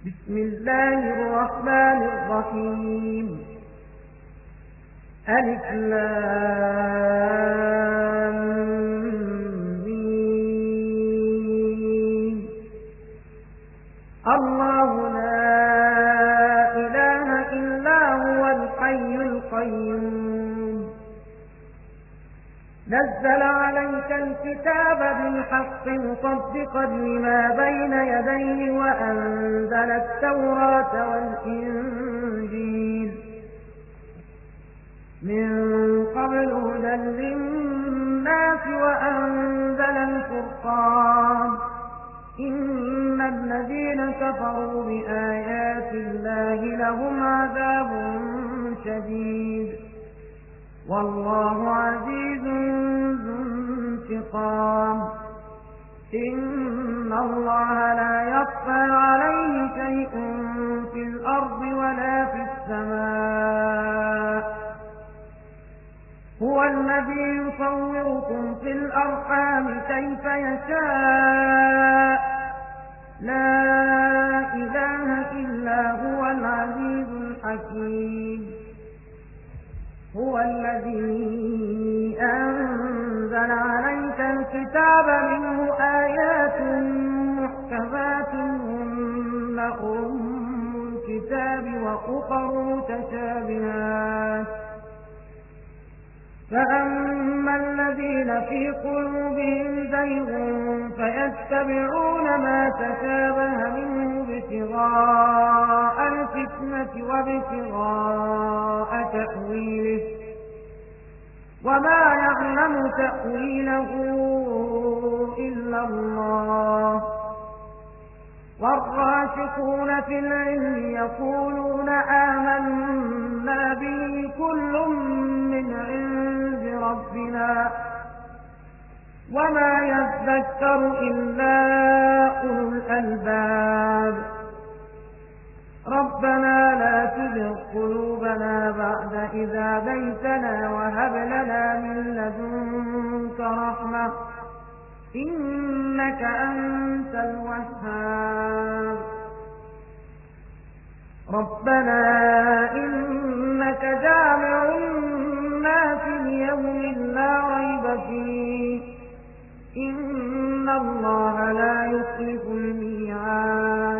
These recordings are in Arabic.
بسم الله الرحمن الرحيم. ألف لام ميم. الله لا إله إلا هو الحي القيوم. نزل عليك الكتاب بالحق مصدقا لما بين يديه وأنزل التوراة والإنجيل من قبل هدى للناس وأنزل الفرقان. إن الذين كفروا بآيات الله لهم عذاب شديد والله عزيز ذو انتقام. إن الله لا يخفى عليه شيء في الأرض ولا في السماء. هو الذي يصوركم في الأرحام كيف يشاء. لا إله إلا هو العزيز الحكيم. هو الذي أنزل عليك الكتاب منه آيات محكمات هن أم الكتاب وأخر متشابهات. فأما الذين في قلوبهم زيغ فيتبعون ما تشابه منه ابتغاء الفتنة وابتغاء تأويله وما يعلم تأويله إلا الله. والراسخون في العلم يقولون آمنا به كل من عند ربنا وما يذكر إلا أولو الألباب. ربنا لا تزغ قلوبنا بعد إذ هديتنا وهب لنا من لدنك رحمة إنك أنت الوهاب. ربنا إنك جامع الناس ليوم لا ريب فيه إن الله لا يخلف الميعاد.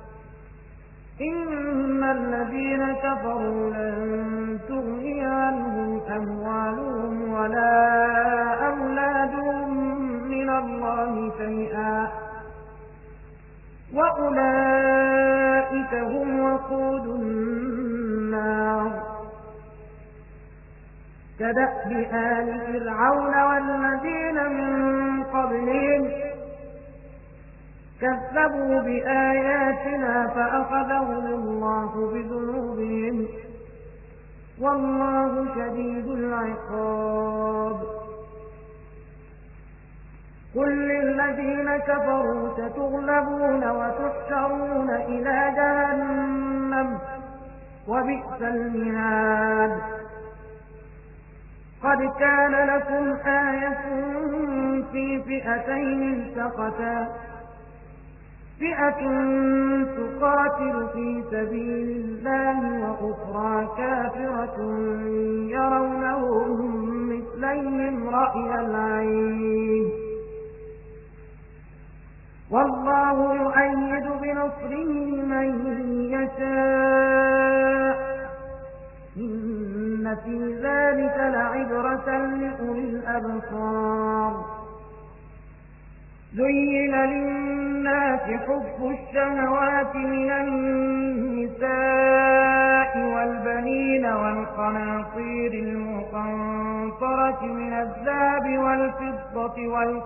إن الذين كفروا لن تغني عنهم أموالهم ولا أولادهم من الله شيئا وأولئك هم وقود النار. كدأب آل فرعون والذين من قبلهم كذبوا بآياتنا فأخذهم الله بذنوبهم والله شديد العقاب. قل للذين كفروا ستغلبون وتحشرون إلى جهنم وبئس المهاد. قد كان لكم آية في فئتين التقتا فئة تقاتل في سبيل الله وأخرى كافرة يرونهم مثليهم رأي العين والله يؤيد بنصره من يشاء. إن في ذلك لعبرة لأولي الأبصار. زين للناس حب الشهوات من النساء والبنين والقناطير المقنطرة من الذهب والفضة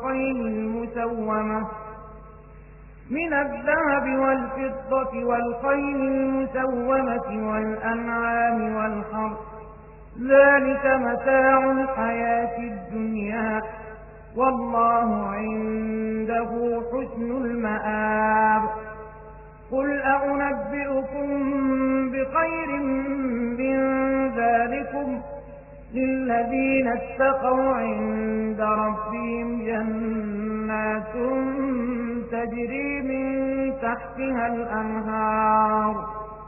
والخيل المسومة والأنعام والحرث ذلك متاع الحياة الدنيا والله عنده حسن المآب. قل أنبئكم بخير من ذلكم للذين اتقوا عند ربهم جنات تجري من تحت تحتها الأنهار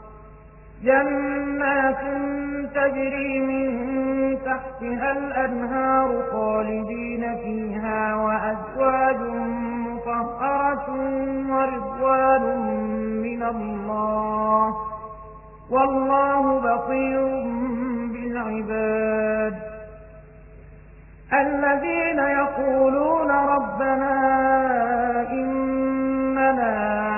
جنات تجري من تحتها الأنهار خالدين فيها وأزواج مطهرة ورضوان من الله والله بصير بالعباد الذين يقولون ربنا إننا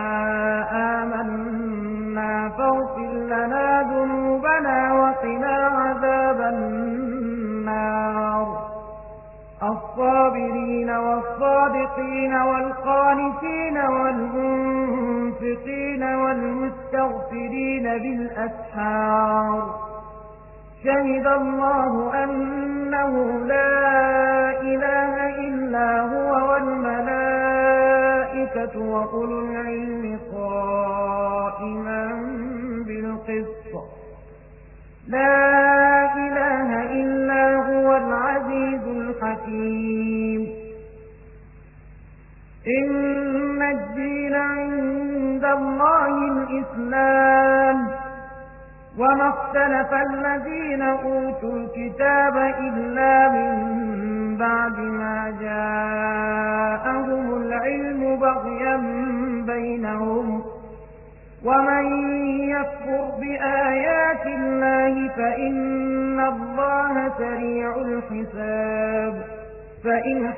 آمنا فاغفر لنا ذنوبنا وقنا عذاب النار الصابرين والصادقين والقانتين والمنفقين والمستغفرين بالأسحار شهد الله أنه لا إله إلا هو والملائكة وأولو العلم قائما بالقسط لا إله إلا هو العزيز الحكيم إن الدين عند الله الإسلام وما اختلف الذين أوتوا الكتاب إلا من بعد ما جاءهم العلم بغيا بينهم ومن يكفر بآيات الله فإن الله سريع الحساب فإن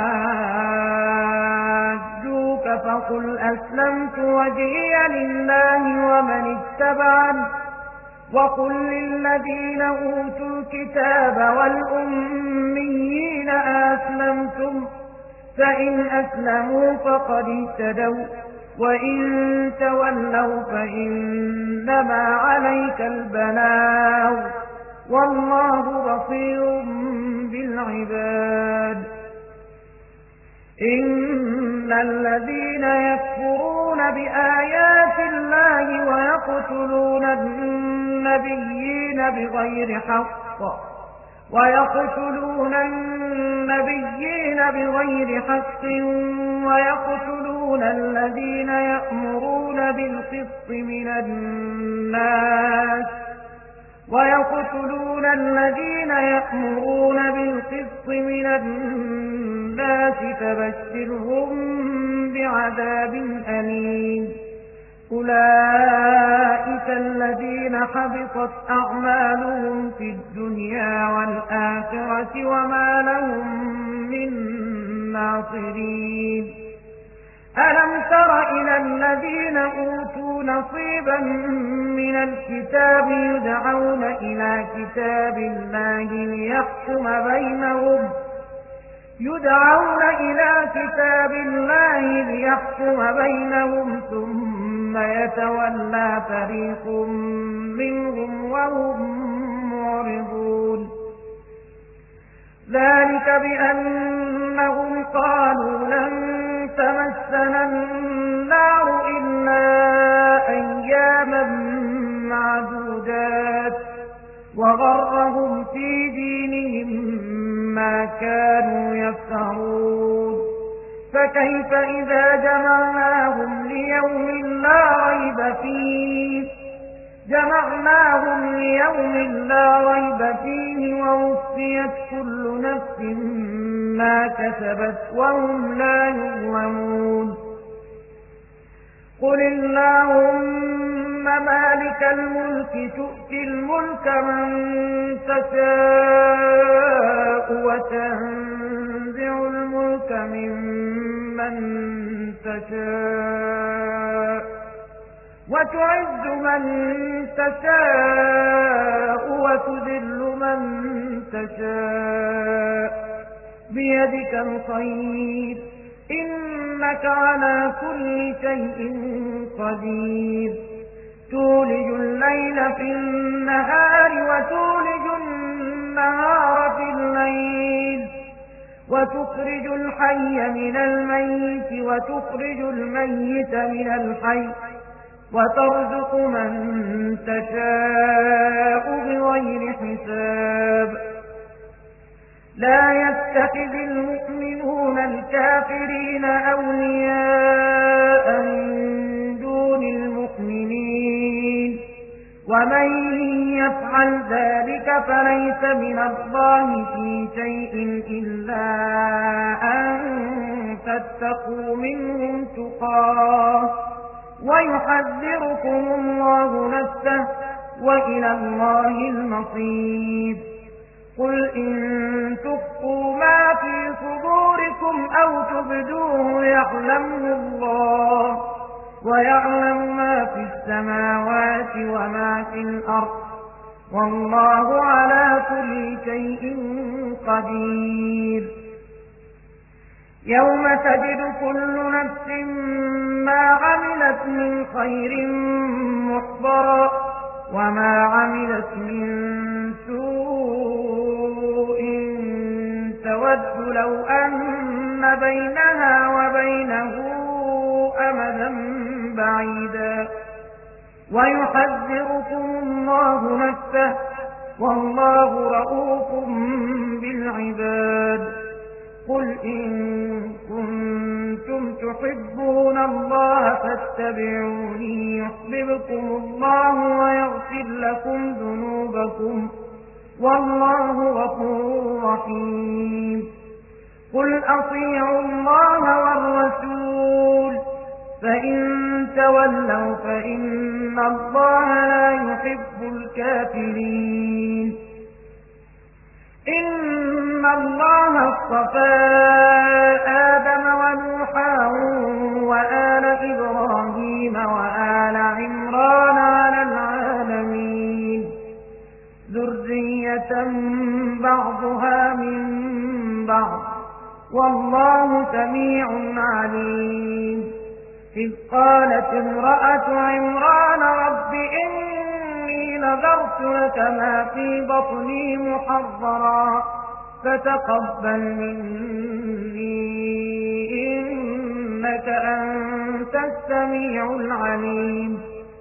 حاجوك فقل أسلمت وجهي لله ومن اتبعني وقل للذين أوتوا الكتاب والأميين أسلمتم فإن أسلموا فقد اهتدوا وإن تولوا فإنما عليك البلاغ والله بصير بالعباد إن الذين يكفرون بآيات الله ويقتلون النبيين بغير حق ويقتلون الذين يأمرون بالقسط من الناس فبشرهم بعذاب أليم أولئك الذين حبطت أعمالهم في الدنيا والآخرة وما لهم من ناصرين ألم تر إلى الذين أوتوا نصيبا من الكتاب يدعون إلى كتاب الله ليحكم بينهم ثم يتولى فريق منهم وهم معرضون ذلك بأنهم قالوا لن تمسنا النار إلا أياما معدودات وغرهم في دينهم ما كانوا يفترون فكيف إذا جمعناهم ليوم لا ريب فيه ووفيت كل نفس ما كسبت وهم لا يظلمون قل اللهم مالك الملك تؤتي الملك من تشاء وتنزع الملك ممن تشاء وتعز من تشاء وتذل من تشاء بيدك الخير إنك على كل شيء قدير تولج الليل في النهار وتولج النهار في الليل وتخرج الحي من الميت وتخرج الميت من الحي وترزق من تشاء بغير حساب لا يتخذ المؤمنون الكافرين أولياء من دون ومن يفعل ذلك فليس من الله في شيء إلا أن تتقوا منهم تقاه ويحذركم الله نفسه وإلى الله المصير. قل إن تخفوا ما في صدوركم أو تبدوه يعلمه الله ويعلم ما في السماوات وما في الأرض والله على كل شيء قدير. يوم تجد كل نفس ما عملت من خير محضرا وما عملت من سوء تود لو أن بينها وبينه أمدا بعيدا ويحذركم الله نفسه والله رؤوف بالعباد. قل إن كنتم تحبون الله فاتبعوني يحببكم الله ويغفر لكم ذنوبكم والله غفور رحيم. قل أطيعوا الله والرسول فإن تولوا فإن الله لا يحب الكافرين. إن الله اصطفى آدم ونوحا وآل إبراهيم وآل عمران على العالمين ذرية بعضها من بعض والله سميع عليم. إذ قالت امرأة عمران رب إني نذرت لك ما في بطني محررا فتقبل مني إنك أنت السميع العليم.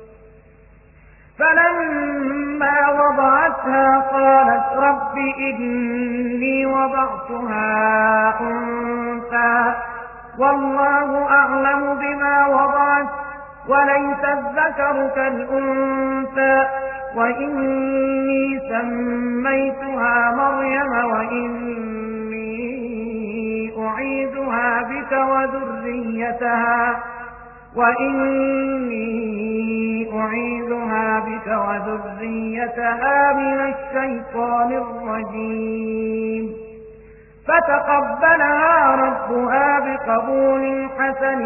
فلما وضعتها قالت رب إني وضعتها أنثى والله أعلم بما وضعت وليس الذكر كالأنثى وإني سميتها مريم وإني أعيذها بك وذريتها من الشيطان الرجيم. فتقبلها ربها بقبول حسن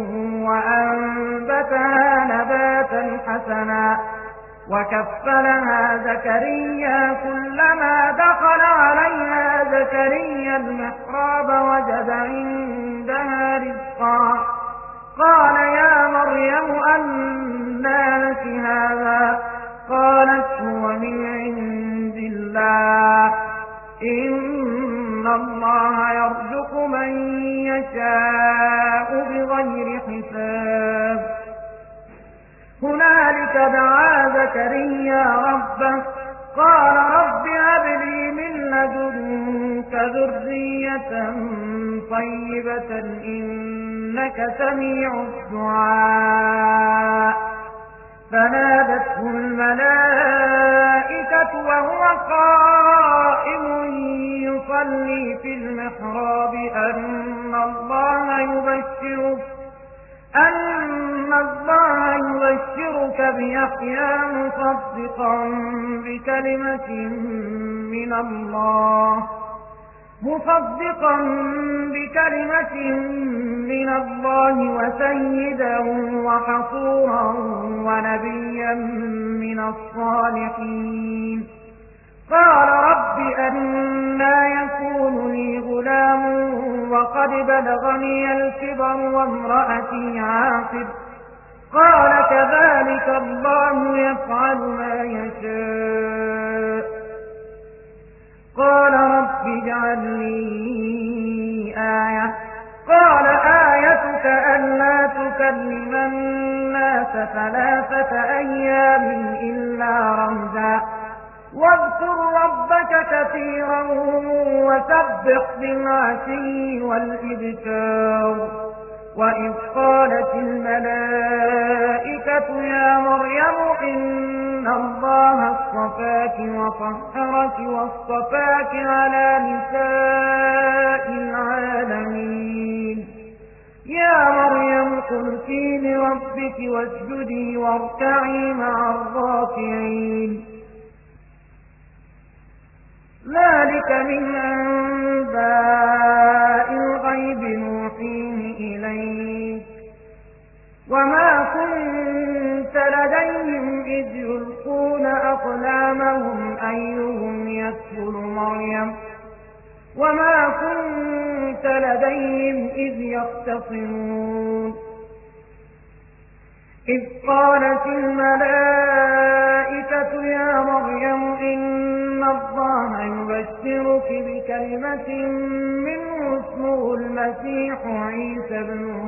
وأنبتها نباتا حسنا وكفلها زكريا كلما دخل عليها زكريا المحراب وجد عندها رزقا قال يا مريم أنى لك هذا قالت هو من عند الله إن الله يرزق من يشاء بغير حساب. هنالك دعا زكريا ربه قال رب هب لي من لدنك ذرية طيبة إنك سميع الدعاء. فنادته الملائكة وهو قائم يصلي في المحراب أن الله يبشرك بيحيى مصدقا بكلمة من الله وسيدا وحصورا ونبيا من الصالحين. قال رب أنى يكون لي غلام وقد بلغني الكبر وامرأتي عاقر قال كذلك الله يفعل ما يشاء. قال رب اجعل لي آية قال آيتك ألا تكلم الناس 3 أيام إلا رمزا واذكر ربك كثيرا وسبح بالعشي والإبكار. وإذ قالت الملائكة يا مريم إن إن الله اصطفاك وطهرك واصطفاك على نساء العالمين يا مريم قلتي لربك واسجدي واركعي مع الراكعين ذلك من أنباء الغيب نوحيه إليك وما كنت لديهم إذ يلقون أقلامهم أيهم يكفل مريم وما كنت لديهم إذ يختصمون إذ قالت الملائكة يا مريم إن الله يبشرك بكلمة منه اسمه المسيح عيسى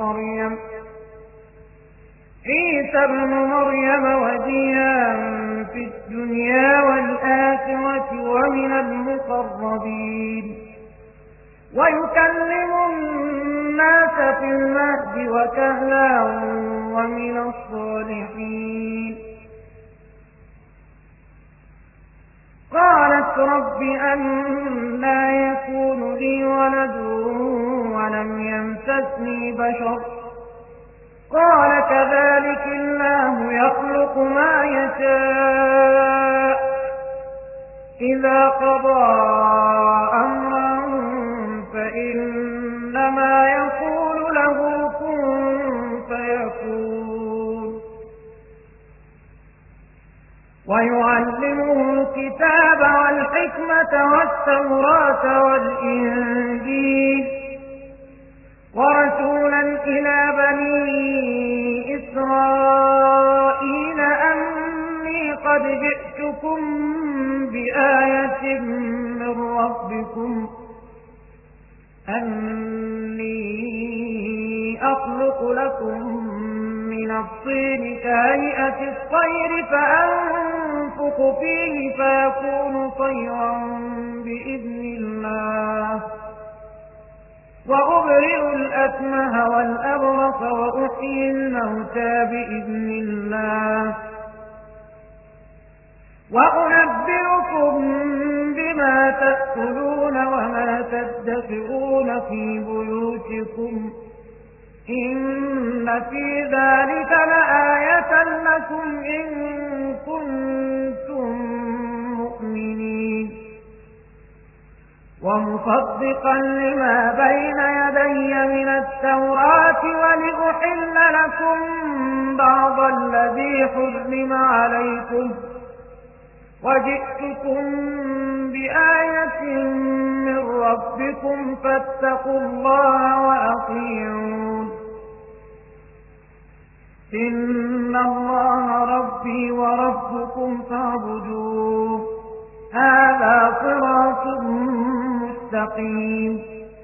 بن مريم وجيها في الدنيا والآخرة ومن المقربين ويكلم الناس في المهد وكهلا ومن الصالحين قالت رب أنى يكون لي ولد ولم يمسسني بشر قال كذلك الله يخلق ما يشاء إذا قضى أمرا فإنما يقول له كن فيكون ويعلمه الكتاب والحكمة والتوراة والإنجيل ورسولا إلى بني إسرائيل أني قد جئتكم بآية من ربكم أني أخلق لكم من الطين كهيئة الطير فأنفخ فيه فيكون طيرا بإذن الله وأبرئ الأكمه والأبرص وأحيي الموتى بإذن الله وأنبئكم بما تأكلون وما تدخرون في بيوتكم إن في ذلك لآية لكم إن كنتم مؤمنين ومصدقا لما بين يدي من التوراة ولأحل لكم بعض الذي حرم عليكم وجئتكم بآية من ربكم فاتقوا الله وأطيعون إن الله ربي وربكم فاعبدوه هذا صراط مستقيم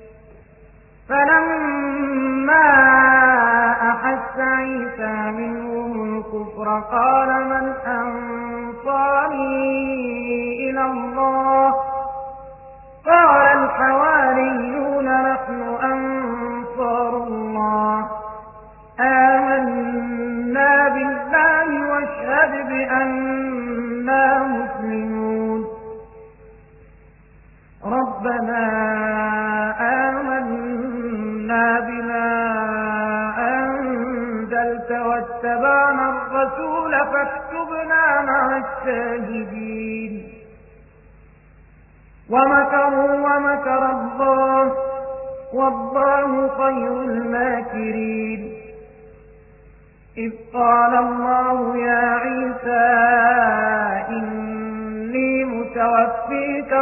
فلما أحس عيسى منهم الكفر قال من أنصاري إلى الله قال الحواريون نحن أنصار الله آمنا بالله واشهد بأننا مسلمون ربنا آمنا بما أنزلت واتبعنا الرسول فاكتبنا مع الشاهدين ومكروا ومكر الله والله خير الماكرين إذ قال الله يا عيسى إني متوفيك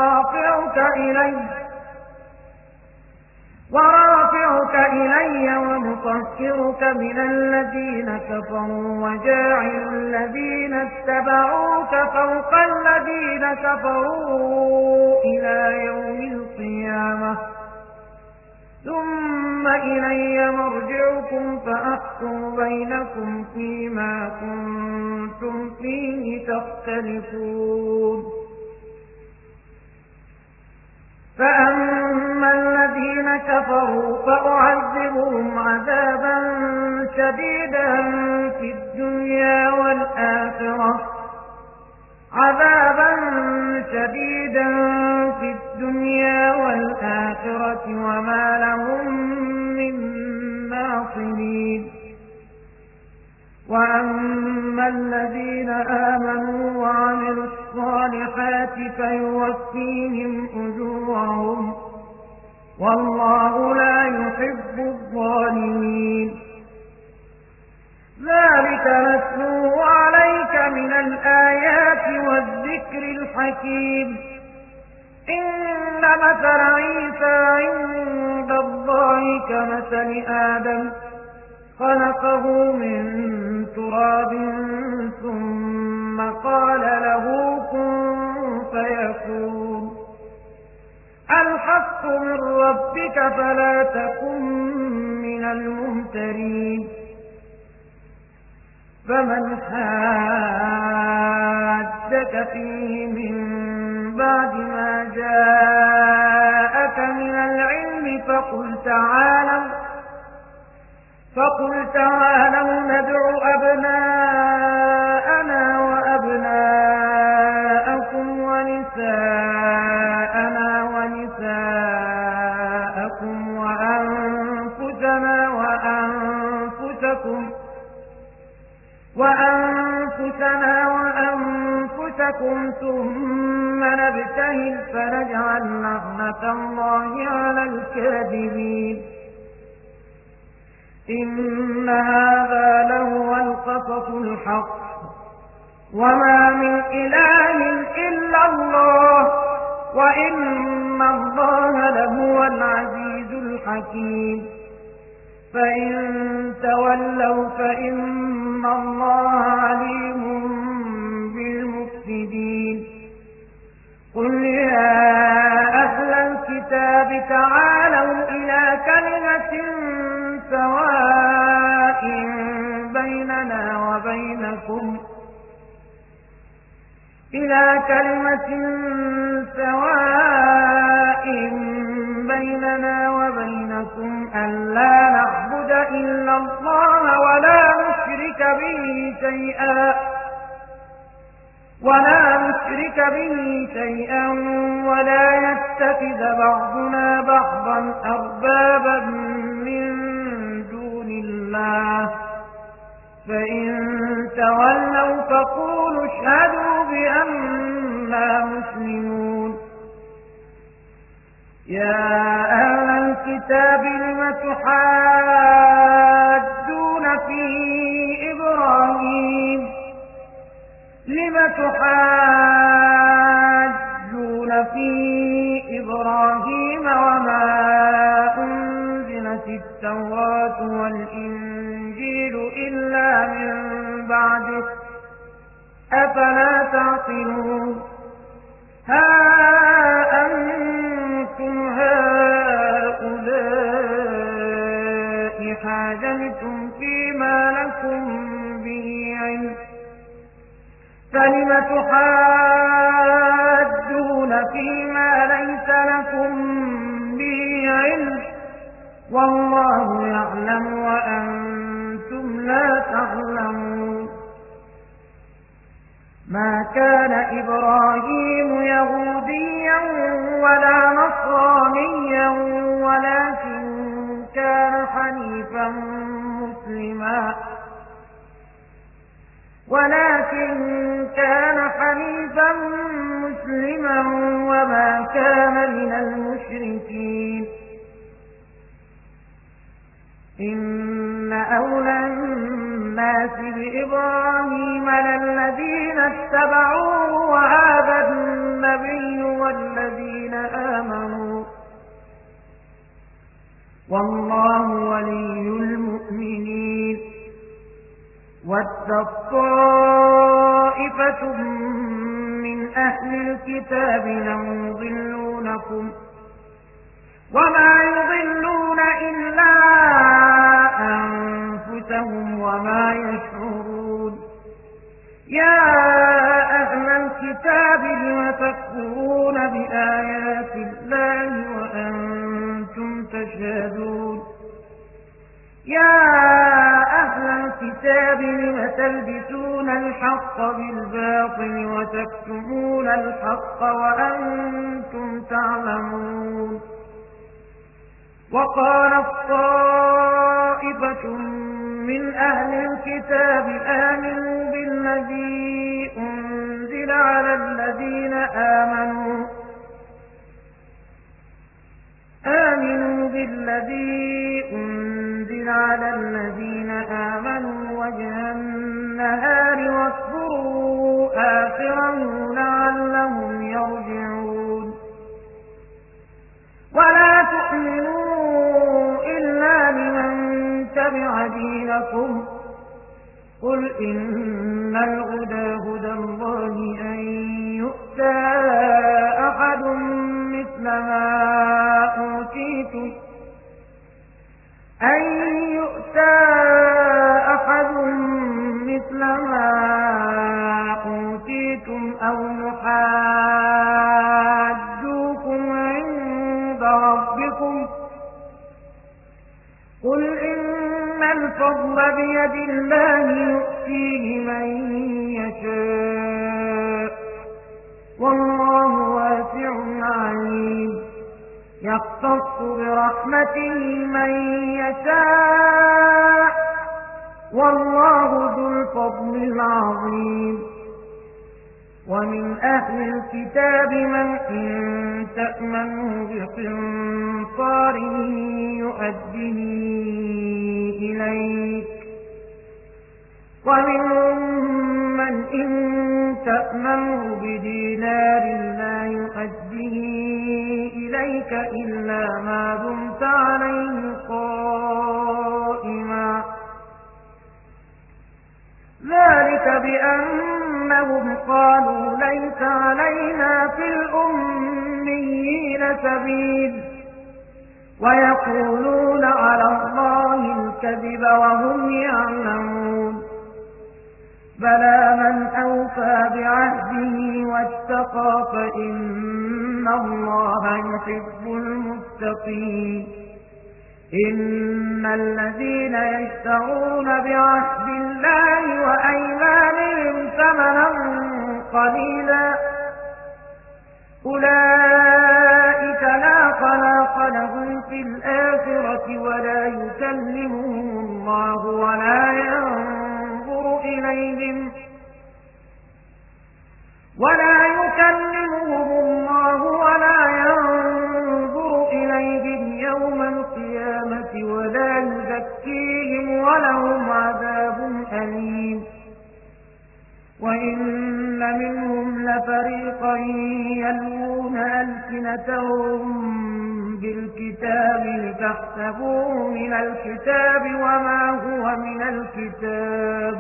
ورافعك إلي ومطهرك من الذين كفروا وجاعل الذين اتبعوك فوق الذين كفروا إلى يوم القيامة ثم إلي مرجعكم فأحكم بينكم فيما كنتم فيه تختلفون فأما الذين كفروا فأعذبهم عذابا شديدا في الدنيا والآخرة شديدا في الدنيا والآخرة وما لهم من ناصرين. وأما الذين آمنوا وعملوا الصالحات فيوفيهم أجورهم والله لا يحب الظالمين. ذلك نتلوه عليك من الآيات والذكر الحكيم. إن مثل عيسى عند الله كمثل آدم خلقه من تراب ثم قال له كن فيكون. الحق من ربك فلا تكن من الممترين. فمن حاجك فيه من بعد ما جاءك من العلم فقل تعالوا ندع أبناءنا وأبناءكم ونساءنا ونساءكم وأنفسنا وأنفسكم ثم نبتهل فنجعل لعنة الله على الكاذبين. إن هذا لهو القصص الحق وما من إله إلا الله وإن الله لهو العزيز الحكيم. فإن تولوا فإن الله عليم بالمفسدين. قل يا أهل الكتاب تعالوا إلى كلمة سواء بيننا وبينكم ألا نعبد إلا الله ولا نشرك به شيئا ولا يتخذ بعضنا بعضا أربابا من دون الله. فإن تولوا فقولوا اشهدوا بأننا مسلمون. يا أهل الكتاب لم تحاجون في إبراهيم وما أنزلت التوراة والإنجيل إلا من بعده أفلا تعقلون. ها أنتم هؤلاء حاججتم فيما لكم به علم فلم تحاجون فيما ليس لكم به علم والله يعلم وأنتم لا تعلمون. ما كان إبراهيم يهوديا ولا نصرانيا ولكن كان حنيفا مسلما وما كان من المشركين. إن أولى الناس بإبراهيم للذين اتبعوه وهذا النبي والذين آمنوا والله ولي المؤمنين. وَدَّت طَّائِفَةٌ من أهل الكتاب لو يضلونكم وما يضلون إلا أنفسهم وما يشعرون. يا أهل الكتاب لم تكفرون بآيات الله وأنتم تشهدون. يا أهل الكتاب الكتاب لم تلبسون الحق بالباطل وتكتمون الحق وأنتم تعلمون وقالت طائفة من أهل الكتاب آمنوا بالذي أنزل على الذين آمنوا وجه النهار واكفروا آخره لعلهم يرجعون ولا تؤمنوا إلا لمن تبع دينكم قل إن الهدى هدى الله أن يؤتى أحد مثل ما أوتيتم أو يحاجوكم عند ربكم قل إن الفضل بيد الله يؤتيه من يشاء والله واسع عليم يختص برحمته من يشاء والله ذو الفضل العظيم ومن أهل الكتاب من إن تأمنه بقنطار يؤديه إليك ومنهم من إن تأمنه بدينار لا يؤديه إليك إلا ما دمت عليه قائما ذلك بأنهم قالوا ليس علينا في الأميين سبيل ويقولون على الله الكذب وهم يعلمون بلى من أوفى بعهده واتقى فإن الله يحب المتقين إن الذين يشترون بعهد الله وأيمانهم ثمنا قليلا أولئك لا خلاق لهم في الآخرة ولا يكلمهم الله ولا ينظر إليهم يوم القيامة ولا يزكيهم ولهم عذاب أليم وإن منهم لفريقا يلوون ألسنتهم بالكتاب لتحسبوه من الكتاب وما هو من الكتاب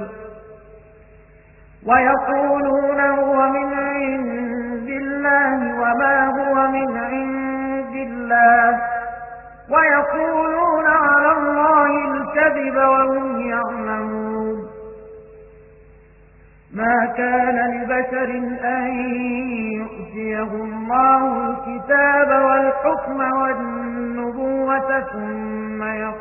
ويقولون هو من عند الله وما هو من عند الله ويقولون على الله الكذب وهم يعلمون ما كان لبشر أن يؤتيه الله الكتاب والحكم والنبوة ثم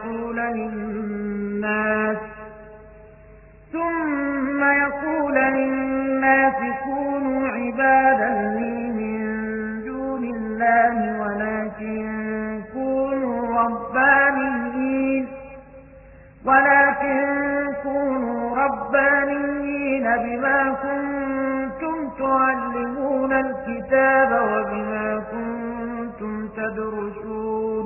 يقول للناس كونوا عبادا لي من دون الله ولكن كونوا ربانيين بما كنتم تعلمون الكتاب وبما كنتم تدرسون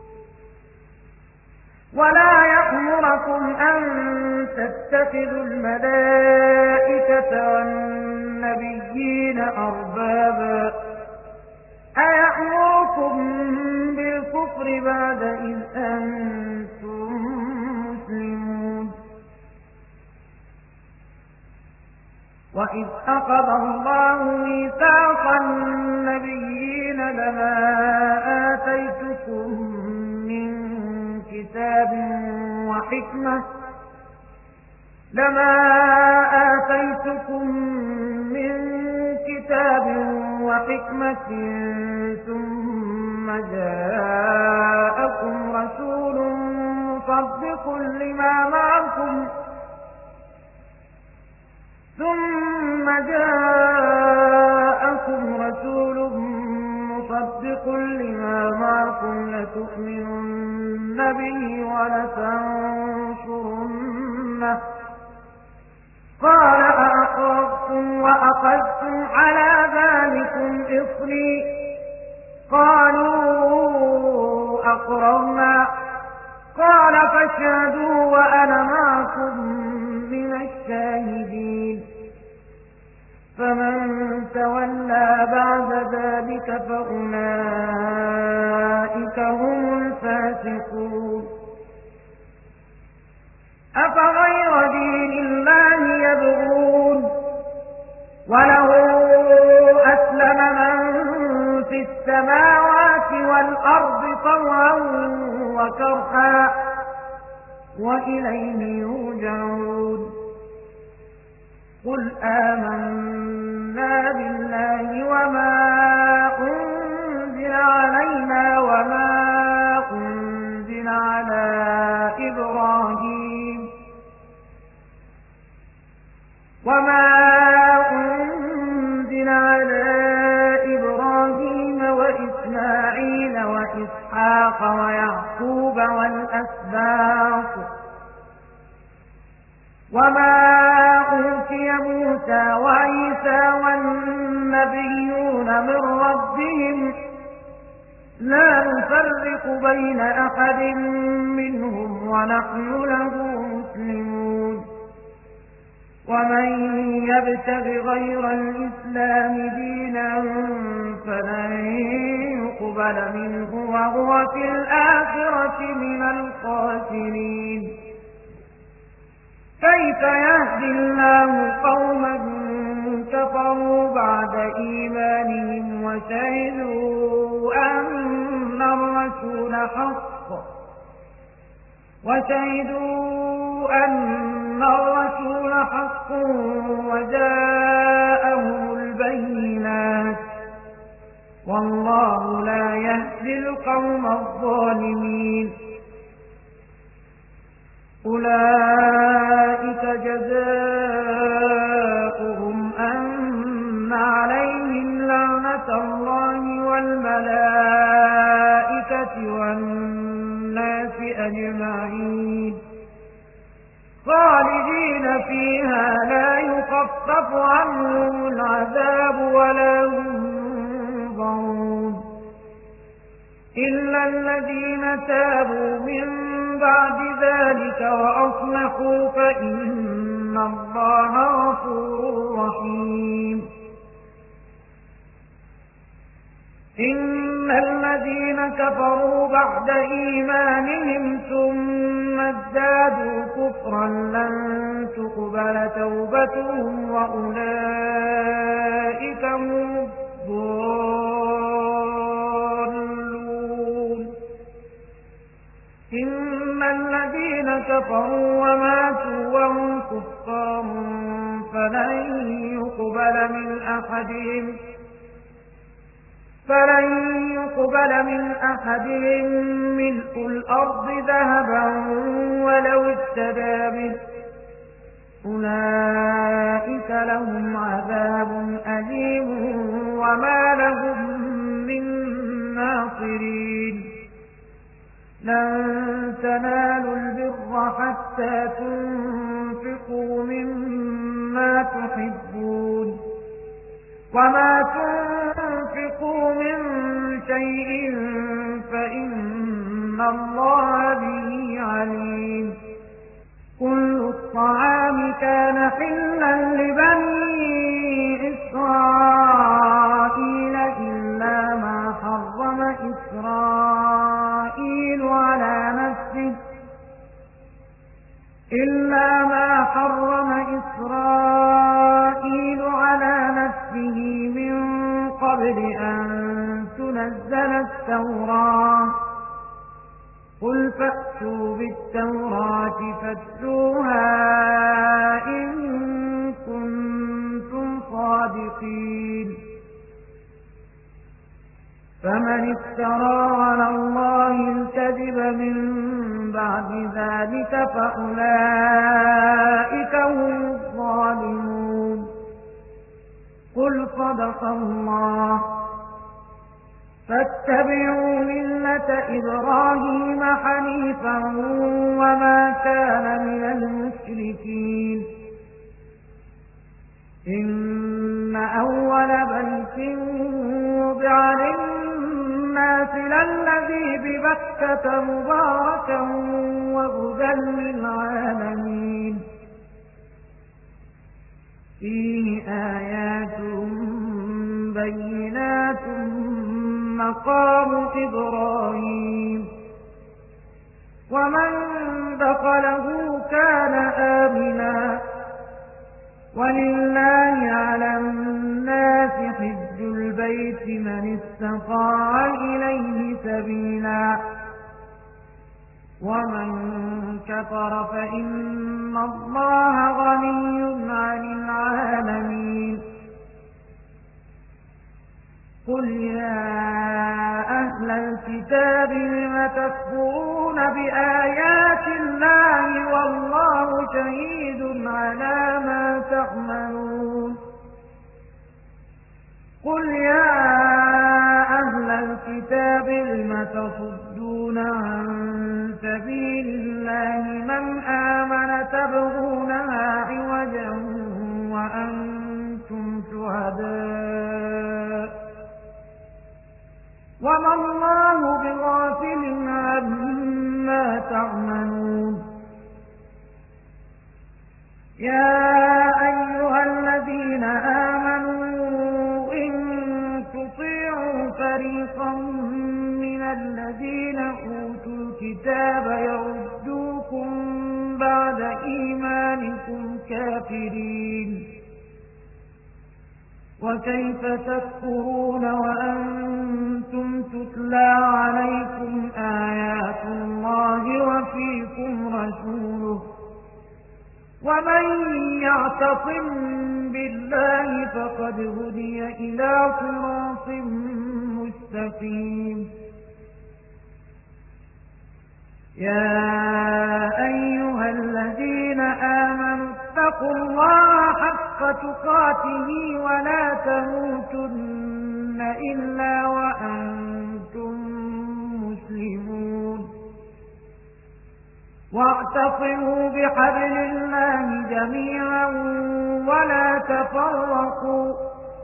ولا يأمركم أن تتخذوا الملائكة والنبيين أربابا أيأمركم بالكفر بعد إذ أنتم مسلمون وإذ أخذ الله ميثاق النبيين لما آتيتكم من كتاب وحكمة ثم جاءكم رسول مصدق لما معكم ثم جاءكم رسول مصدق لما معكم لتؤمنن به ولتنصرنه قال أأقررتم وأخذتم على ذلكم إصري قالوا أقررنا قال فاشهدوا وأنا معكم من الشاهدين فمن تولى بعد ذلك فأولئك هم الفاسقون أفغير دين الله يبغون وله أسلم من في السماوات والأرض طوعا وكرها وإليه يرجعون قل آمنا بالله وما أنزل علينا وما أنزل على إبراهيم وإسماعيل وإسحاق ويعقوب والأسباط وما أوتي موسى وعيسى والنبيون من ربهم لا نفرق بين أحد منهم ونحن له مسلمون ومن يبتغ غير الإسلام دينا فلن يقبل منه وهو في الآخرة من الخاسرين كيف يهدي الله قوما كفروا بعد إيمانهم وشهدوا أن الرسول حق وجاءهم البينات والله لا يهدي القوم الظالمين أولئك جزاؤهم أن عليهم لعنة الله والملائكة والناس أجمعين خالدين فيها لا يخفف عنهم العذاب ولا هم ينظرون إلا الذين تابوا من بعد ذلك وأصلحوا فإن الله غفور رحيم إن الذين كفروا بعد إيمانهم ثم ازدادوا كفرا لن تقبل توبتهم وأولئك هم الضالون إن الذين كفروا وماتوا وهم كفار فلن يقبل من أحدهم ملء الأرض ذهبا ولو افتدى به أولئك لهم عذاب أليم وما لهم من ناصرين لن تنالوا البر حتى تنفقوا مما تحبون وما تنفقوا من شيء فإن الله به عليم كل الطعام كان حلا لبني إسرائيل إلا ما حرم إسرائيل على نفسه من قبل أن تنزل التوراة قل فأتوا بالتوراة فاتلوها إن كنتم صادقين فمن افترى على الله الكذب من بعد ذلك فأولئك هم الظالمون صدق الله. فاتبعوا ملة إبراهيم حنيفا وما كان من المشركين. إن أول بيت وضع للناس للذي ببكة مباركا وهدى للعالمين. فيه آيات بينات مقام إبراهيم ومن دخله كان آمنا ولله على الناس حج البيت من استطاع إليه سبيلا ومن كفر فإن الله غني عن العالمين. قل يا أهل الكتاب لم تكفرون بآيات الله والله شهيد على ما تعملون. قل يا أهل الكتاب لم تصدون عن سبيل الله من آمن تبغونها عوجا وأنتم شهداء وما الله بغافل عما تعملون. يا أيها الذين آمنوا إن تطيعوا فريقا من الذين أوتوا الكتاب يردوكم بعد إيمانكم كافرين وكيف تكفرون وأنتم تتلى عليكم آيات الله وفيكم رسوله ومن يعتصم بالله فقد هدي إلى صراط مستقيم. يا أيها الذين آمنوا اتقوا الله حق تقاته ولا تموتن إلا وأنتم مسلمون. واعتصموا بحبل الله جميعا ولا تفرقوا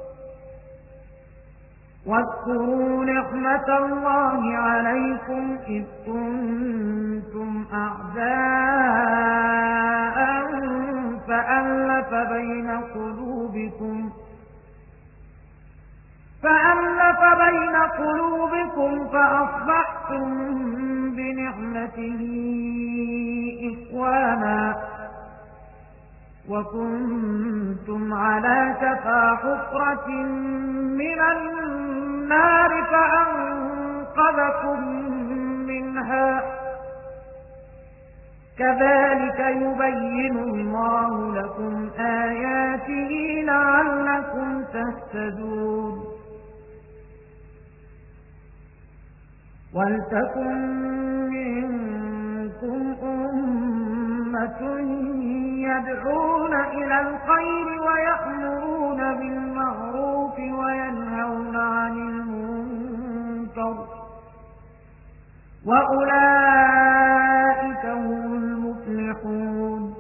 واذكروا نعمة الله عليكم إذ كنتم أعداء فألف بين قلوبكم فأصبحتم بنعمته إخوانا وكنتم على شفا حفرة من النار فأنقذكم منها. كذلك يبين الله لكم آياته لعلكم تهتدون. ولتكن منكم أمة يدعون إلى الخير ويأمرون بالمعروف وينهون عن المنكر وأولئك هم المفلحون.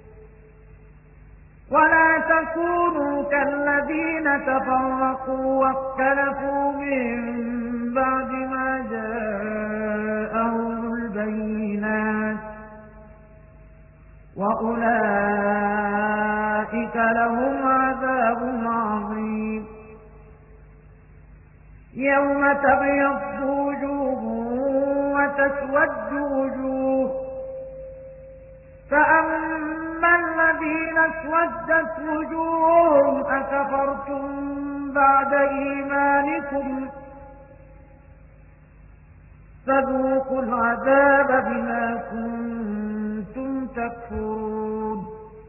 ولا تكونوا كالذين تفرقوا واختلفوا من بعد ما جاءهم البينات وأولئك لهم عذاب عظيم. يوم تبيض وجوه وتسود وجوه فأما الذين اسودت وجوههم أكفرتم بعد إيمانكم فذوقوا العذاب بما كنتم تكفرون.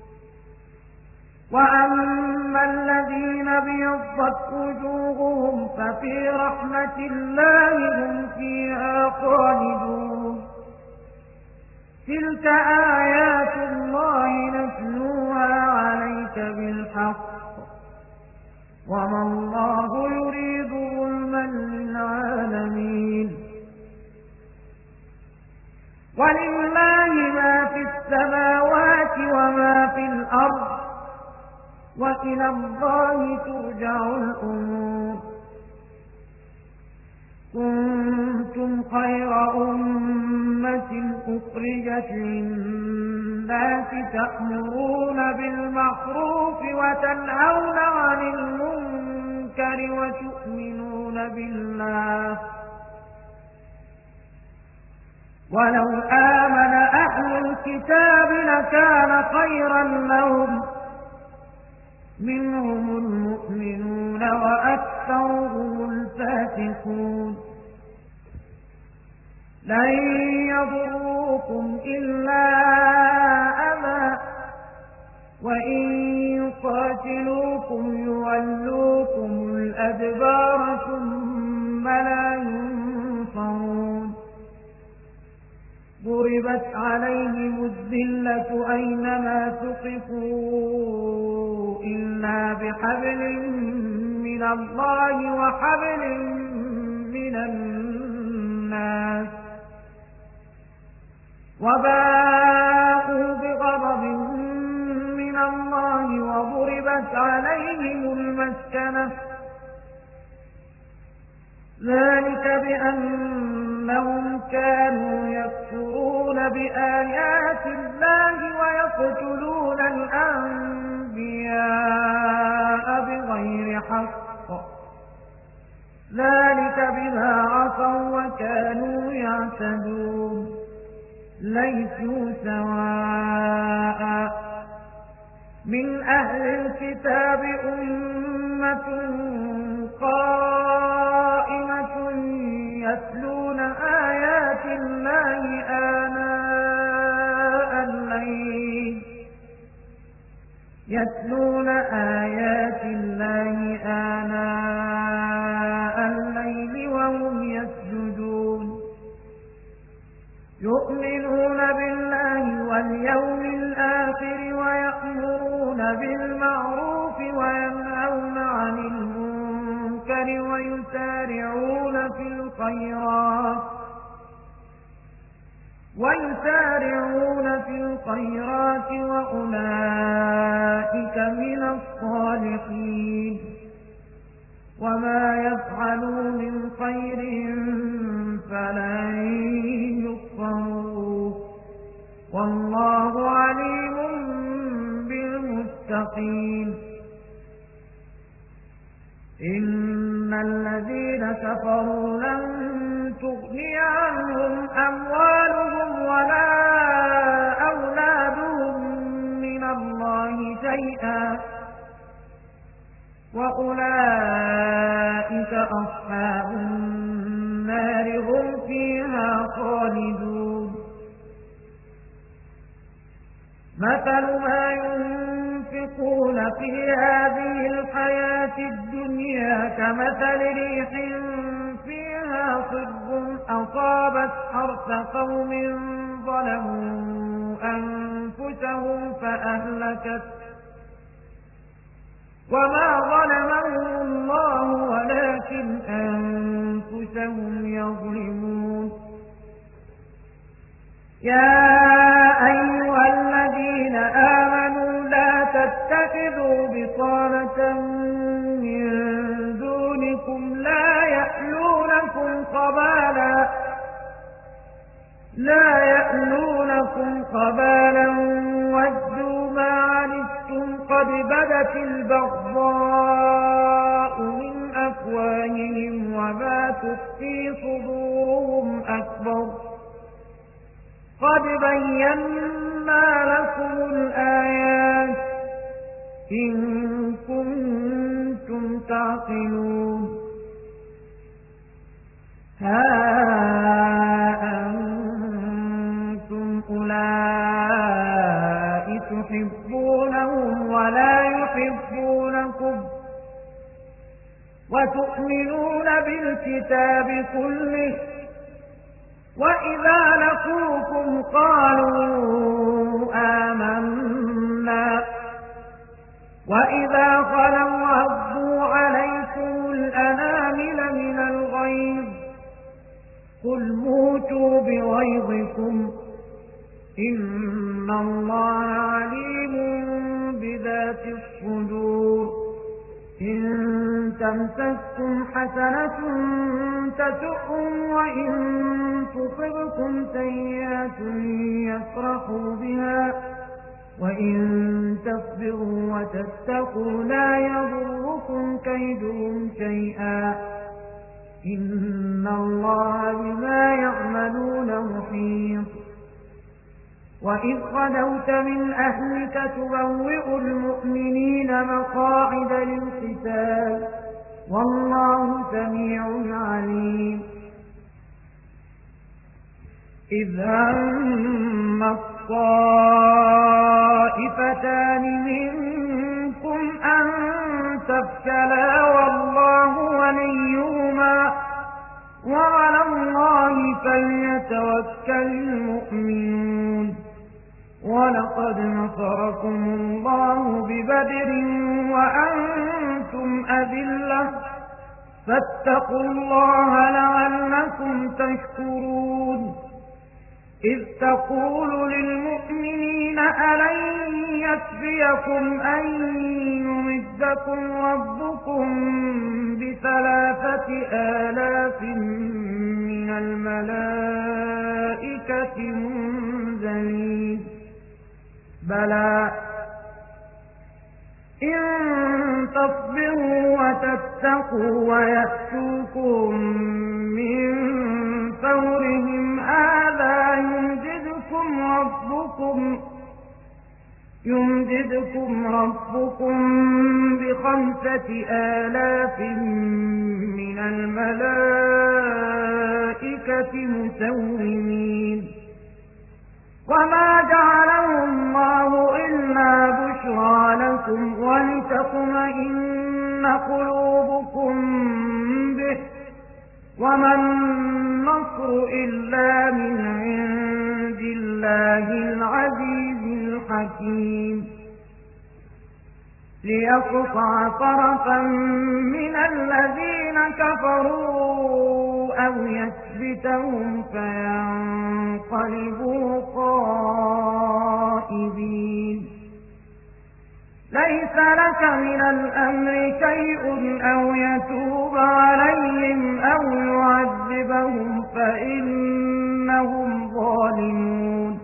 وأما الذين ابيضت وجوههم ففي رحمة الله هم فيها خالدون. تلك آيات الله نتلوها عليك بالحق وما الله يريد ظلما للعالمين. ولله ما في السماوات وما في الأرض وإلى الله ترجع الأمور. كنتم خير أمة أخرجت للناس تأمرون بالمعروف وتنهون عن المنكر وتؤمنون بالله. ولو آمن أهل الكتاب لكان خيرا لهم منهم المؤمنون وأكثرهم الفاسقون. لن يضروكم إلا أذى وإن يقاتلوكم يولوكم الأدبار ثم لا ينصرون. ضربت عليهم الذلة أينما ثقفوا إلا بحبل من الله وحبل من الناس وباءوا بغضب من الله وضربت عليهم المسكنة. ذلك بأنهم كانوا يكفرون بآيات الله ويقتلون الأنبياء بغير حق. ذلك بما عصوا وكانوا يعتدون. ليسوا سواء من أهل الكتاب أمة قائمة يتلون آيات الله آناء الليل وهم يسجدون. يؤمنون بالله واليوم الآخر ويأمرون بالمعروف وينهون عن المنكر ويسارعون في الخيرات وأولئك من الصالحين. وما يفعلوا من خير فلن يكفروه والله عليم بالمتقين. إن الذين كفروا لن تغني عنهم أموالهم ولا أولادهم من الله شيئا وأولئك أصحاب النار هم فيها خالدون. مثل ما ينفقون في هذه الحياة الدنيا كمثل ريح فيها صر أصابت حرث قوم ظلموا أنفسهم فأهلكت وما ظلمهم الله ولكن أنفسهم يظلمون. يا أيها الذين آمنوا لا تتخذوا بطانة من دونكم لا يألونكم خبالا ودوا ما عنتم قد بدت البغضاء من أفواههم وما تخفي صدورهم أكبر. قد بينا لكم الآيات إن كنتم تعقلون. ها أنتم أولئك تحبونهم ولا يحبونكم وتؤمنون بالكتاب كله وإذا لقوكم قالوا آمنا وإذا خلوا عضوا عليكم الأنامل من الغيظ قل موتوا بغيظكم إن الله عليم بذات الصدور إن تمسككم حسنة تسؤهم وإن تصبكم سيئة يفرحوا بها وإن تصبروا وتتقوا لا يضركم كيدهم شيئا إن الله بما يعملون محيط وإذ غدوت من أهلك تبوئ المؤمنين مقاعد للقتال والله سميع عليم إذ هم الطائفتان منكم أن تفشلا والله وليهما وعلى الله فليتوكل المؤمنون ولقد نصركم الله ببدر وأنتم أذلة فاتقوا الله لعلكم تشكرون إذ تقول للمؤمنين ألن يكفيكم أن يمدكم ربكم ب3,000 من الملائكة منزلين بلى إن تصبروا وتتقوا ويأتوكم من فورهم هذا يمددكم ربكم ب5,000 من الملائكة مسومين وما جعله الله إلا بشرى لكم ولتطمئن قلوبكم به وما النصر إلا من عند الله العزيز الحكيم ليقطع طرفا من الذين كفروا أو يثبتهم فينقلبوا خائبين ليس لك من الأمر شيء أو يتوب عليهم أو يعذبهم فإنهم ظالمون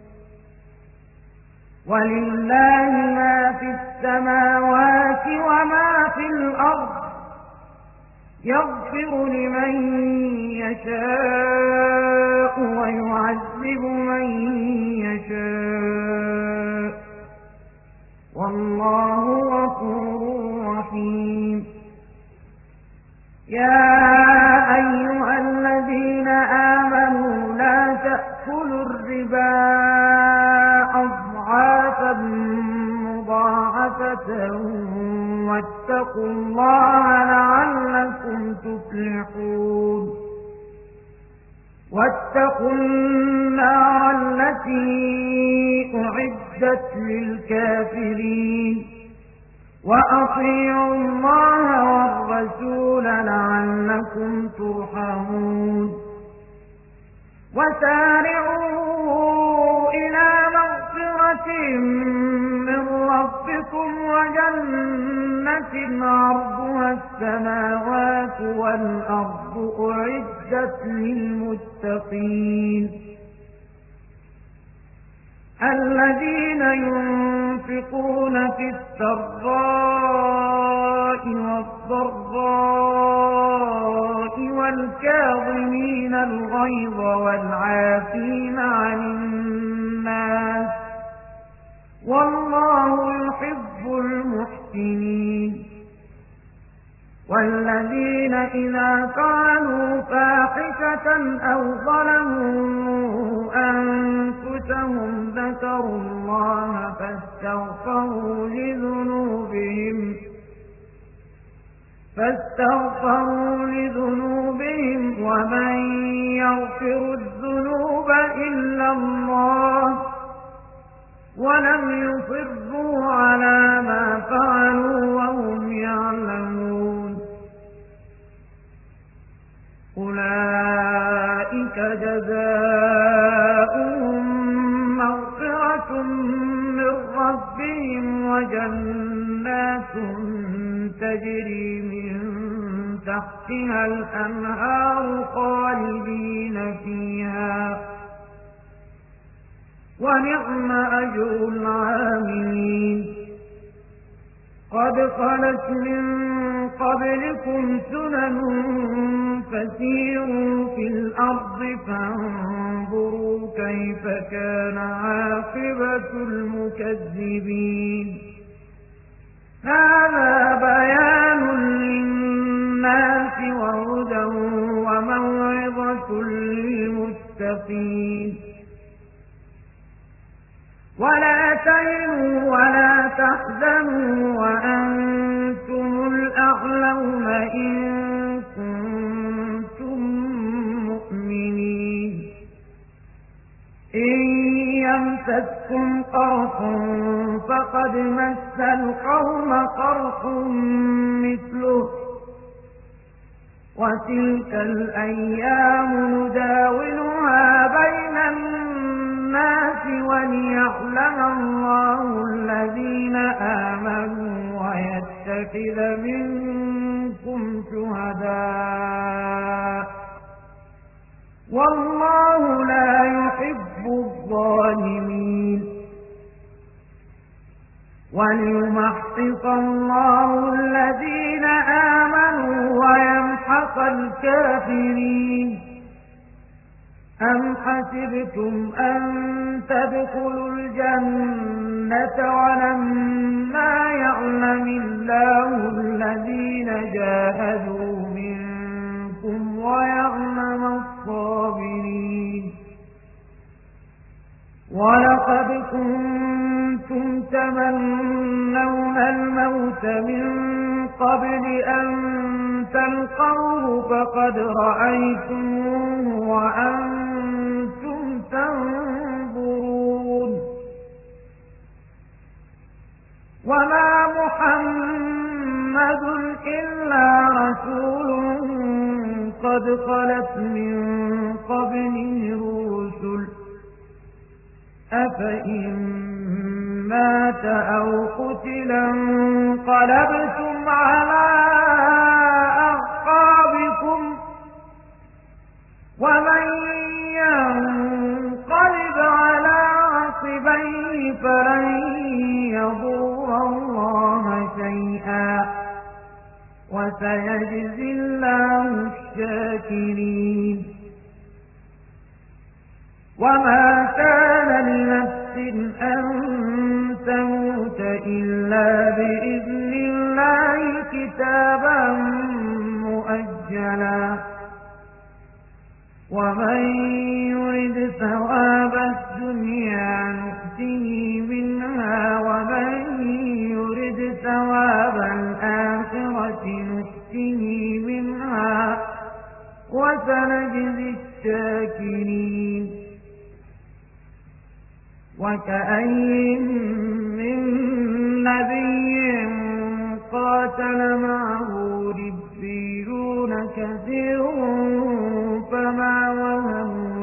ولله ما في السماوات وما في الأرض يغفر لمن يشاء ويعذب من يشاء والله غفور رحيم يا أيها الذين آمنوا لا تأكلوا الربا أضعافا مضاعفة واتقوا الله لعلكم تفلحون واتقوا النار التي أعدت للكافرين وأطيعوا الله والرسول لعلكم ترحمون وسارعوا إلى مغفرة من ربكم وجنة عرضها السماوات والأرض أعدت للمتقين الذين ينفقون في السراء والضراء والكاظمين الغيظ والعافين عن الناس والله يحب المحسنين والذين إذا فعلوا فاحشة أو ظلموا أنفسهم ذكروا الله فاستغفروا لذنوبهم ومن يغفر الذنوب إلا الله ولم يصروا على ما فعلوا وهم يعلمون أولئك جزاؤهم مغفرة من ربهم وجنات تجري من تحتها الأنهار خالدين فيها ونعم أجر العاملين قد خلت من قبلكم سنن فسيروا في الأرض فانظروا كيف كان عاقبة المكذبين هذا بيان للناس وهدى وموعظة للمتقين ولا تهنوا ولا تحزنوا وأنتم الأعلون إن كنتم مؤمنين إن يمسسكم قرح فقد مس القوم قرح مثله وتلك الأيام نداولها بين الناس وليعلم الله الذين آمنوا ويتخذ منكم شهداء والله لا يحب الظالمين وليمحص الله الذين آمنوا ويمحق الكافرين أم حسبتم أن تدخلوا الجنة ولما يعلم الله الذين جاهدوا منكم ويعلم الصابرين ولقد كنتم تمنون الموت من قبل أن تلقوه فقد رأيتموه وأنتم تنظرون وما محمد إلا رسول قد خلت من قبله الرسل أفإن مات أو قتلا انقلبتم على أعقابكم ومن ينقلب على عقبيه فلن يضر الله شيئا وسيجزي الله الشاكرين وما كان لنفس أن تموت إلا بإذن الله كتابا مؤجلا ومن يرد ثواب الدنيا نؤته منها ومن يرد ثواب الآخرة نؤته منها وسنجزي الشاكرين وكأين من نبي قاتل معه ربيون كثير فما وهنوا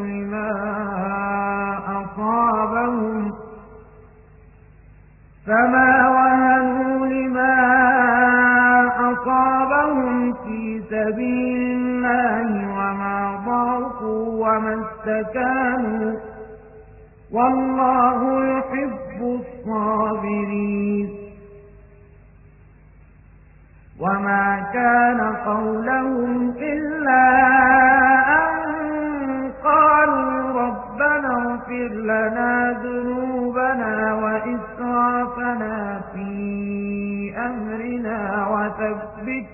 لما أصابهم في سبيل الله وما ضعفوا وما استكانوا والله يحب الصابرين وما كان قولهم إلا أن قالوا ربنا اغفر لنا ذنوبنا وإسرافنا في أمرنا وثبت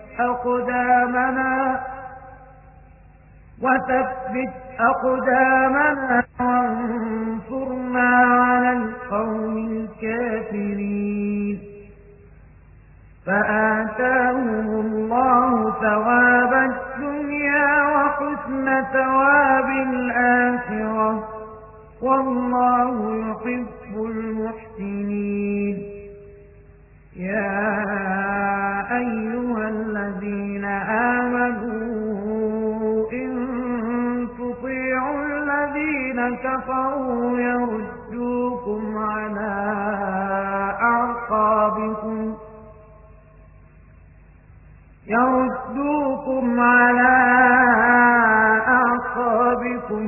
أقدامنا وانصرنا على القوم الكافرين فآتاهم الله ثواب الدنيا وحسن ثواب الآخرة والله يحب المحسنين. يا أيها الذين آمنوا إن تطيعوا الذين كفروا يردوكم على أعقابكم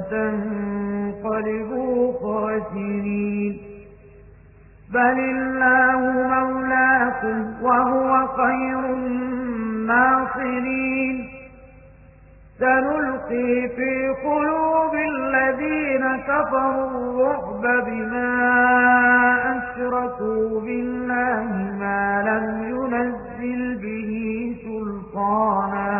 فتنقلبوا خاسرين. بل الله مولاكم وهو خير الناصرين. سنلقي في قلوب الذين كفروا الرعب بما أشركوا بالله ما لم ينزل به سلطانا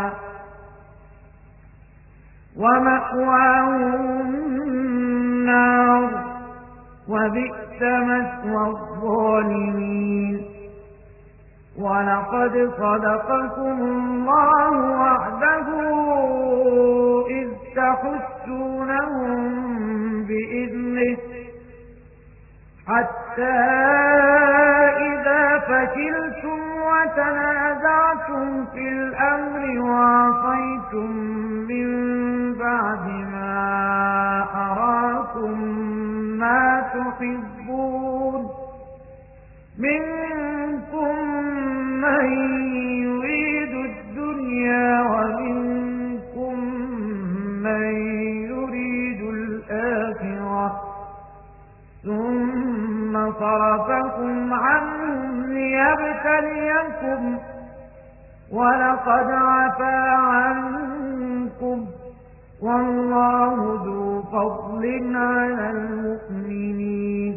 ومأواهم النار وبئس مثوى الظالمين. ولقد صدقكم الله وعده إذ تحسونهم بإذنه حتى إذا فشلتم وتنازعتم في الأمر وعصيتم من بعد ما أراكم ما تحبون منكم من يريد الدنيا ومنكم من يريد الآخرة ثم صرفكم عنهم ليبتليكم ولقد عفا عنكم والله ذو فضل على المؤمنين.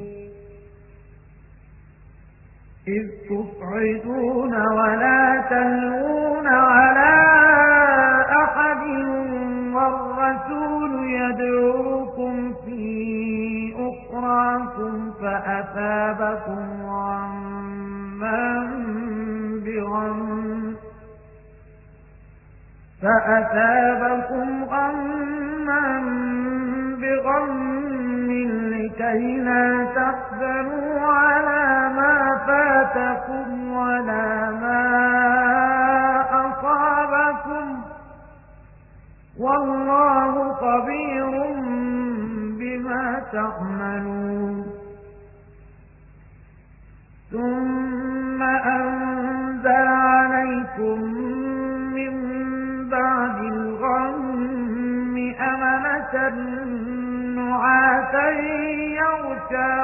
إذ تصعدون ولا تلوون على أحد والرسول يدعوكم في أخراكم فأثابكم غما بغم لكي لا تحزنوا على ما فاتكم ولا ما أصابكم والله خبير بما تعملون. ثم أنزل عليكم من بعد الغم أمنة نعاسا يغشى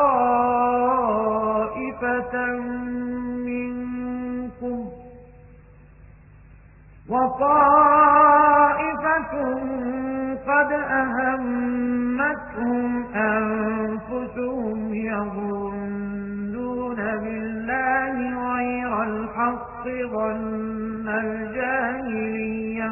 طائفة منكم وطائفة قد أهمتهم أنفسهم يظنون بالله غير الحق ظن الجاهلية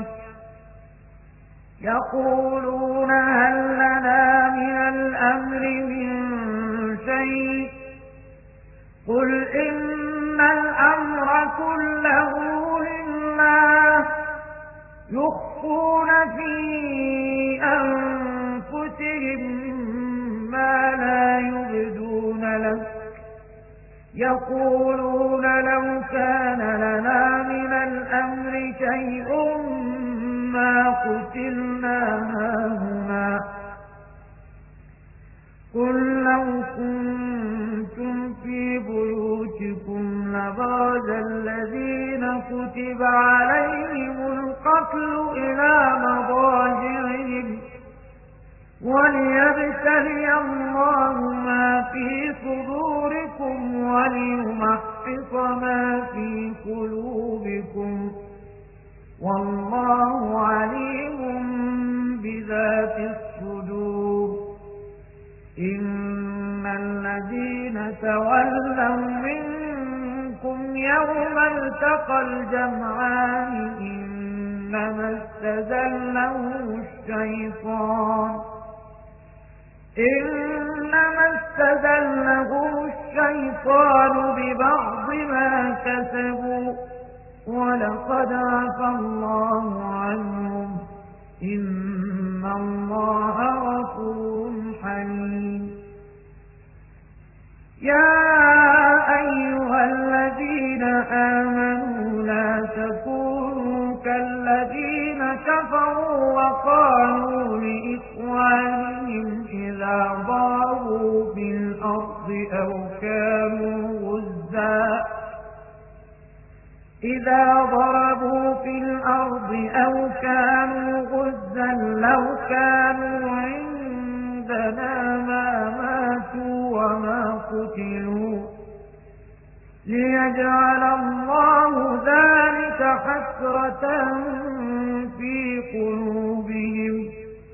يقولون هل لنا من الأمر من شيء قل إن الأمر كله لله يخفون في أنفسهم ما لا يبدون لك يقولون لو كان لنا من الأمر شيء ما قتلنا هاهنا قل لو كنتم في بيوتكم لبرز الذين كتب عليهم القتل إلى مضاجعهم وليبتلي الله ما في صدوركم وليمحص ما في قلوبكم والله عليم بذات الصدور. إن الذين تولوا منكم يوم التقى الجمعان إنما استزلهم الشيطان ببعض ما كسبوا ولقد عفا الله عنهم إن الله غفور حليم. يا أيها الذين آمنوا لا تكونوا كالذين كفروا وقالوا لإخوانهم إذا ضربوا في الأرض أو كانوا غزا لو كانوا عندنا ما ماتوا وما قتلوا ليجعل الله ذلك حسرة في قلوبهم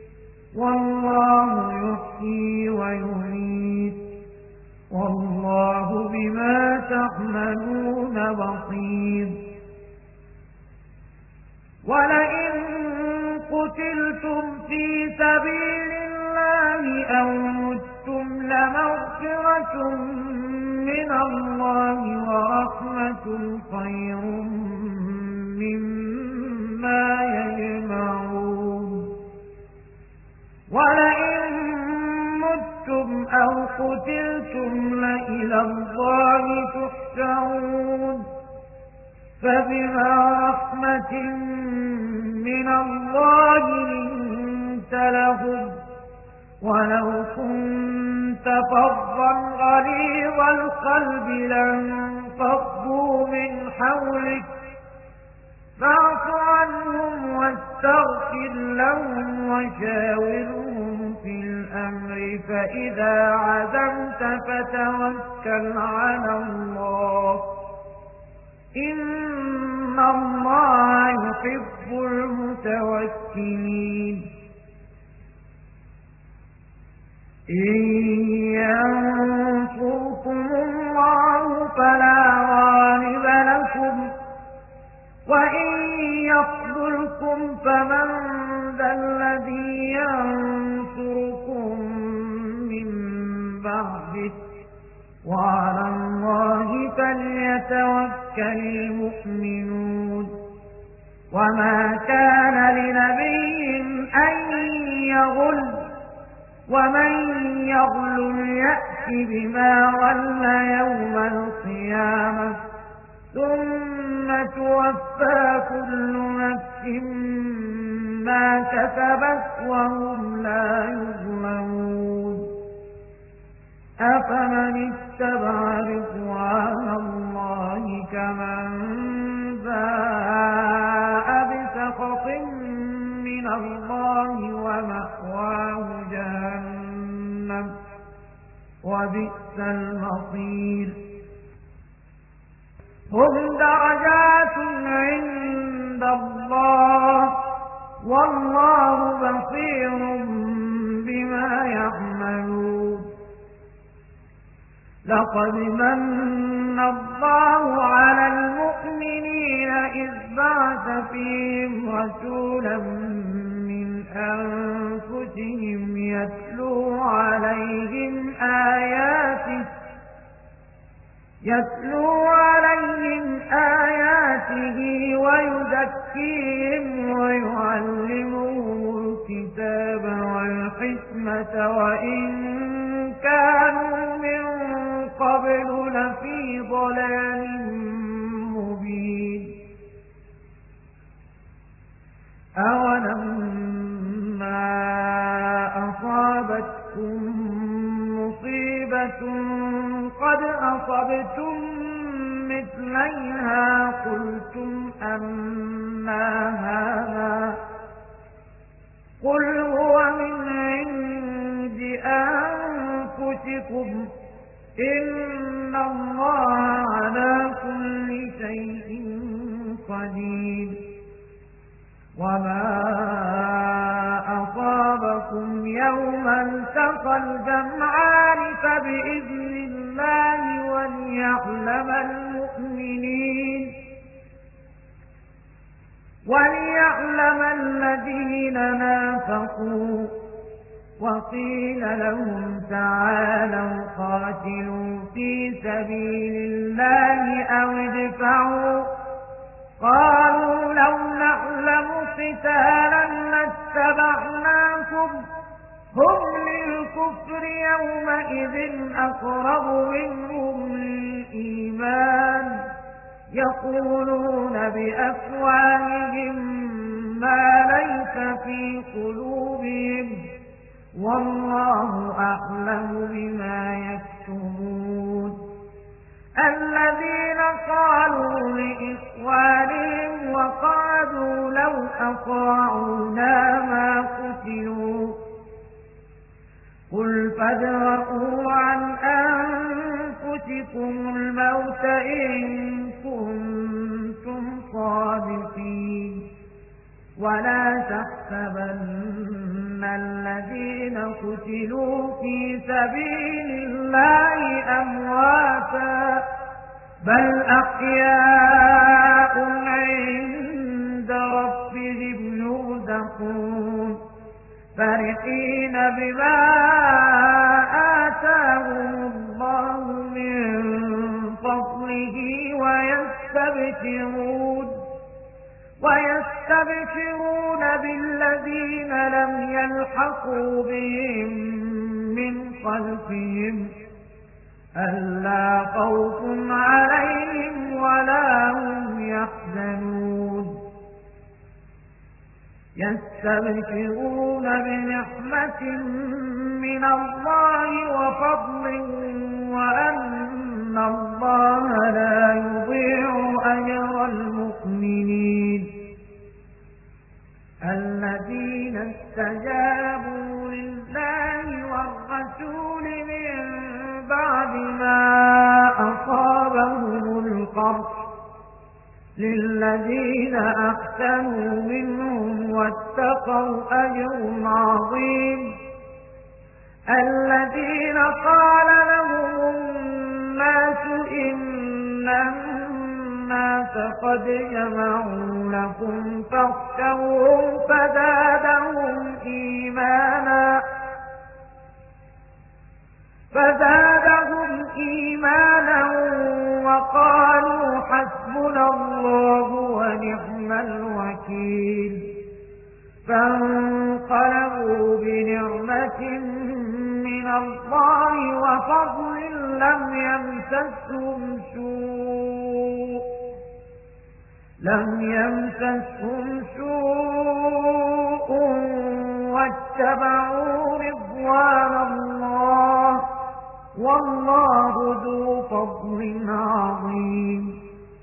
والله يحيي ويميت والله بما تعملون بصير ولئن قتلتم في سبيل الله أو متم لمغفرة من الله ورحمة خير مما يجمعون ولئن متم أو قتلتم لإلى الله تحشرون فبما رحمة من الله لنت لهم ولو كنت فظا غليظ القلب لانفضوا من حولك فاعف عنهم واستغفر لهم وشاورهم في الأمر فإذا عزمت فتوكل على الله إن الله يحب المتوكلين إن ينصركم الله فلا غالب لكم وإن يخذلكم فمن ذا الذي ينصركم من بعده وعلى الله فليتوكل المؤمنون وما كان لنبي أن يغل ومن يغل يأت بما غل يوم القيامة ثم توفى كل نفس ما كسبت وهم لا يظلمون أفمن اتبع رضوان الله كمن باء بسخط من الله ومأواه جهنم وبئس المصير هم درجات عند الله والله بصير بما يعملون لقد من الله على المؤمنين إذ بعث فيهم رسولا من أنفسهم يتلو عليهم آياته ويزكيهم ويعلمهم الكتاب والحكمة وإن كانوا من قبل لفي ضلال مبين أولما أصابتكم مصيبة قد أصبتم مثليها قلتم أنى هذا قل هو من عند أنفسكم إن الله على كل شيء قدير وما أصابكم يوم التقى الجمعان فبإذن الله وليعلم الذين نافقوا وقيل لهم تعالوا قاتلوا في سبيل الله أو ادفعوا قالوا لو نعلم قتالا لاتبعناكم هم للكفر الكفر يومئذ أقرب منهم الإيمان يقولون بأفواههم ما ليس في قلوبهم والله أعلم بما يكتمون الذين قالوا لإخوانهم وقعدوا لو أطاعونا ما قتلوا قل فادرءوا عن أنفسكم الموت إن كنتم صادقين ولا تحسبن الذين قتلوا في سبيل الله أمواتا بل أحياء عند ربهم يرزقون فرحين بما آتاهم الله من فضله ويستبشرون بالذين لم يلحقوا بهم من خلفهم ألا خوف عليهم ولا هم يحزنون يستبشرون بنعمة من الله وفضل وأن الله لا يضيع أجر المؤمنين الذين استجابوا لله والرسول من بعد ما أصابهم القرح للذين أحسنوا منهم واتقوا أجر عظيم الذين قال لهم الناس إن الناس قد جمعوا لكم فاخشوهم فزادهم إيمانا وقالوا حسبنا الله ونعم الوكيل فانقلبوا بنعمة من الله وفضل لم يمسسهم سوء واتبعوا رضوان الله والله ذو فضل عظيم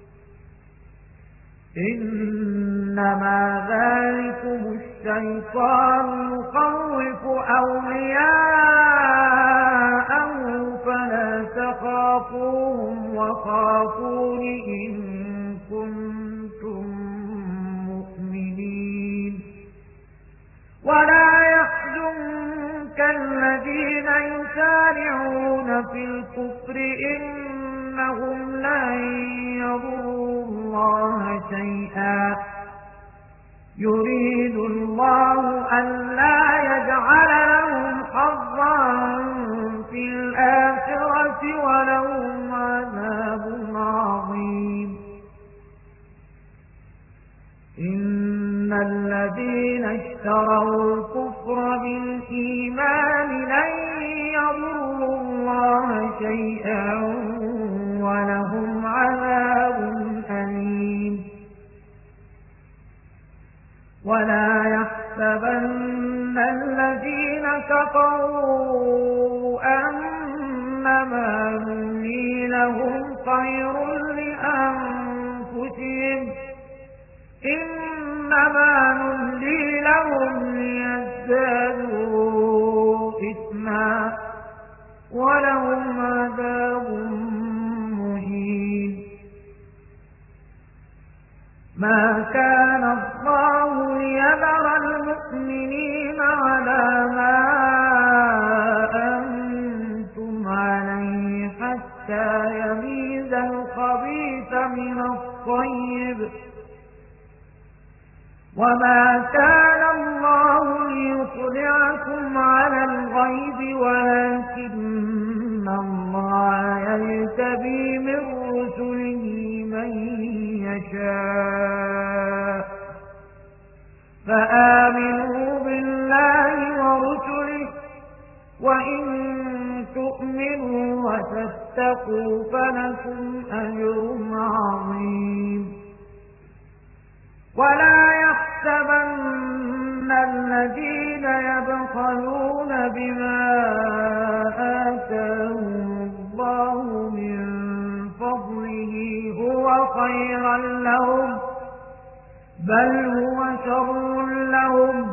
إنما ذلكم الشيطان يخوف أولياءه فلا تخافوهم وخافون إن كنتم مؤمنين ولا يحزنك الذين يسارعون في الكفر إنهم لن يضروا الله شيئا يريد الله ألا يجعل لهم حظا في الآخرة ولهم عذاب عظيم إن الذين اشتروا الكفر بالإيمان لن يضروا الله شيئا ولهم عذاب أليم ولا يحسبن الذين كفروا أنما نملي لهم خير لأنفسهم إنما نملي لهم ليزدادوا إثما ولهم عذاب مهين ما كان الله ليذر المؤمنين على ما أنتم عليه حتى يميز الخبيث من الطيب وما كان الله ليطلعكم على الغيب ولكن الله يجتبي من رسله من يشاء فآمنوا بالله ورسله وإن تؤمنوا وتتقوا فلكم أجر عظيم. ولا يحسبن الذين يبخلون بما آتاهم الله من فضله هو خيرا لهم، بل هو شر لهم،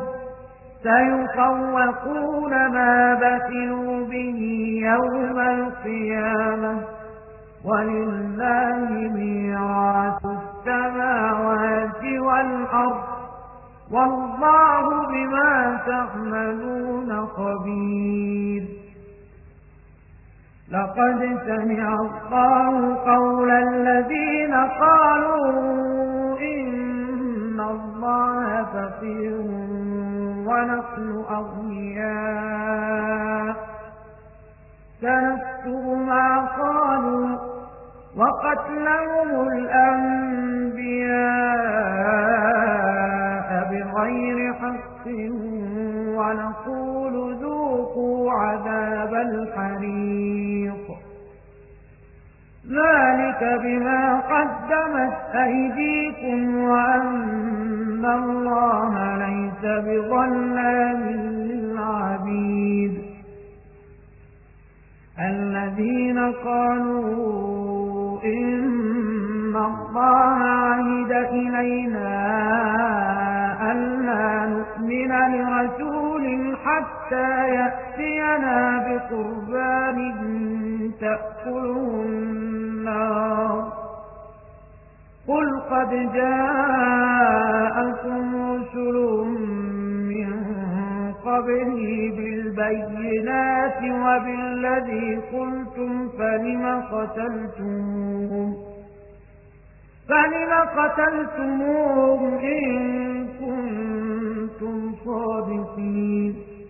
سيطوقون ما بخلوا به يوم القيامة، ولله ميراث السماوات والأرض، والله بما تعملون خبير. لقد سمع الله قول الذين قالوا إن الله فقير ونحن أغنياء، سنكتب ما قالوا وقتلهم الأنبياء بغير حق، ونقول ذوقوا عذاب الحريق، ذلك بما قدمت أيديكم وأن الله ليس بظلام للعبيد. الذين قالوا إن الله عهد إلينا ألا نؤمن لرسول حتى يأتينا بقربان تأكله النار، قل قد جاءكم رسل من قبلي بالبينات وبالذي قلتم فلم قتلتموهم إن كنتم صادقين.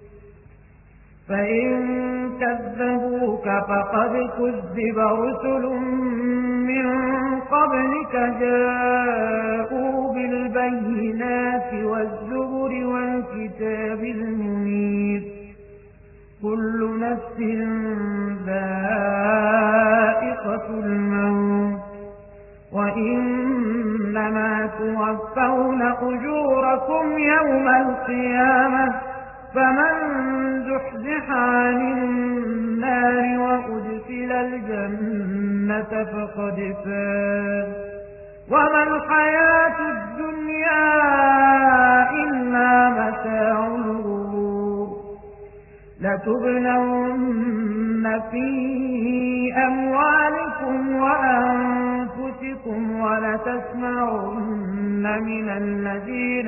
فإن كذبوك فقد كذب رسل من قبلك جاءوا بالبينات والزبر والكتاب المنير، كل نفس ذائقة الموت، وإنما توفون أجوركم يوم القيامة، فمن زحزح عن النار وأدخل الجنة فقد فاز، وما الحياة الدنيا إلا متاع الغرور. لتبلون في أموالكم وأنفسكم ولتسمعن من الذين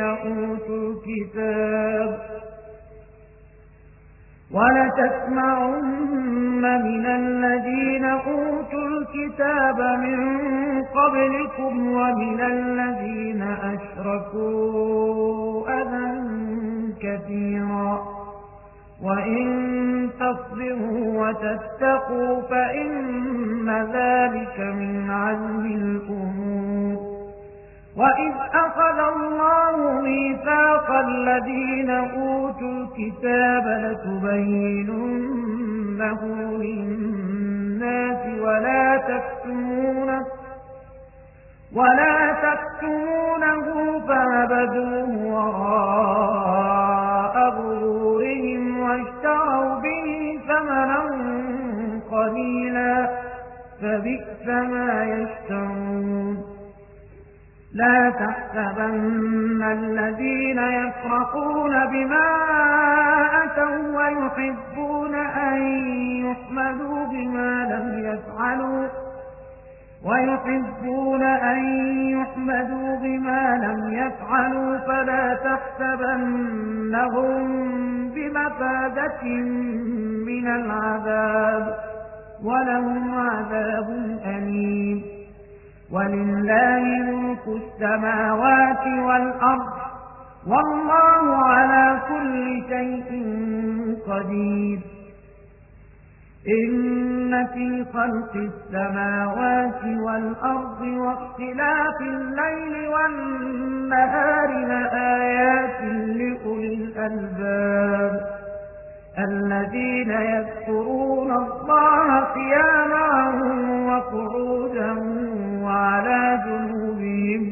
أوتوا الكتاب من قبلكم ومن الذين أشركوا أذى كثيرا، وإن تصبروا وتتقوا فإن ذلك من عزم الأمور. وإذ أخذ الله ميثاق الذين أوتوا الكتاب لتبيننه للناس ولا تكتمونه فنبذوه وراء ظهورهم واشتروا به ثمنا قليلا، فبئس ما يشترون. لا تحسبن الذين يفرحون بما أتوا ويحبون أن يحمدوا بما لم يفعلوا فلا تحسبنهم بمفازة من العذاب، ولهم عذاب أليم. ولله ملك السماوات والأرض، والله على كل شيء قدير. إن في خلق السماوات والأرض واختلاف الليل والنهار لآيات لأولي الألباب الذين يذكرون الله قياما وقعودا وعلى جنوبهم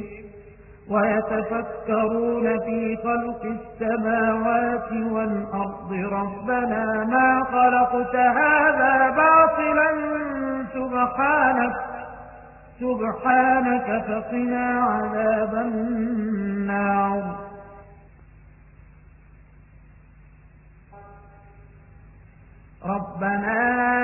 ويتفكرون في خلق السماوات والأرض ربنا ما خلقت هذا باطلا سبحانك فقنا عذاب النار. ربنا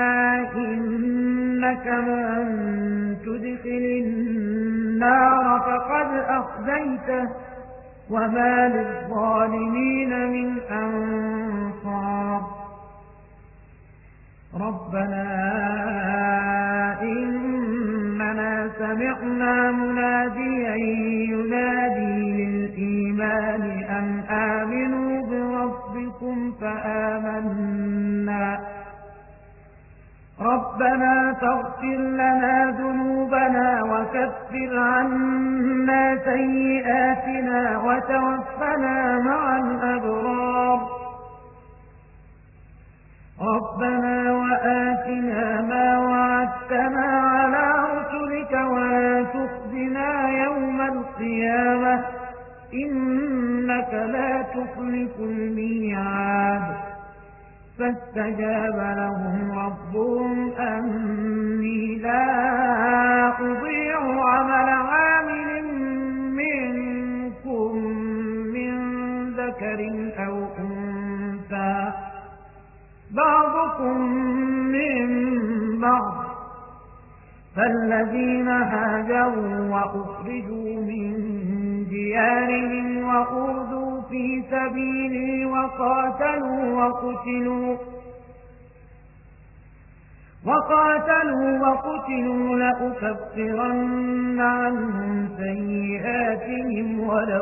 إنك من تدخل النار فقد أخزيته وما للظالمين من أنصار. ربنا إننا سمعنا مناديا ينادي للإيمان أن آمنوا بربكم فآمنا. ربنا فاغفر لنا ذنوبنا وكفر عنا سيئاتنا وتوفنا مع الأبرار. ربنا وآتنا ما وعدتنا على رسلك ولا تخزنا يوم القيامة إنك لا تخلف الميعاد. فاستجاب لهم ربهم أني لا أضيع عمل عامل منكم من ذكر أو أنثى بعضكم من بعض. فالذين هاجروا وأخرجوا من ديارهم وأوذوا في سبيلي وقاتلوا وقتلوا لأكفرن عنهم سيئاتهم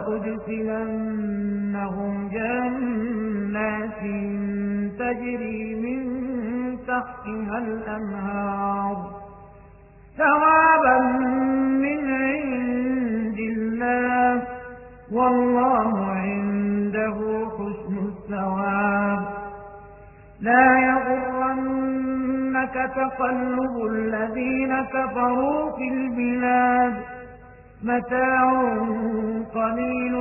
ولأدخلنهم جنات تجري من تحتها الأنهار ثوابا من عند الله والله عنده حسن الثواب. لا يغرنك تقلب الذين كفروا في البلاد متاع قليل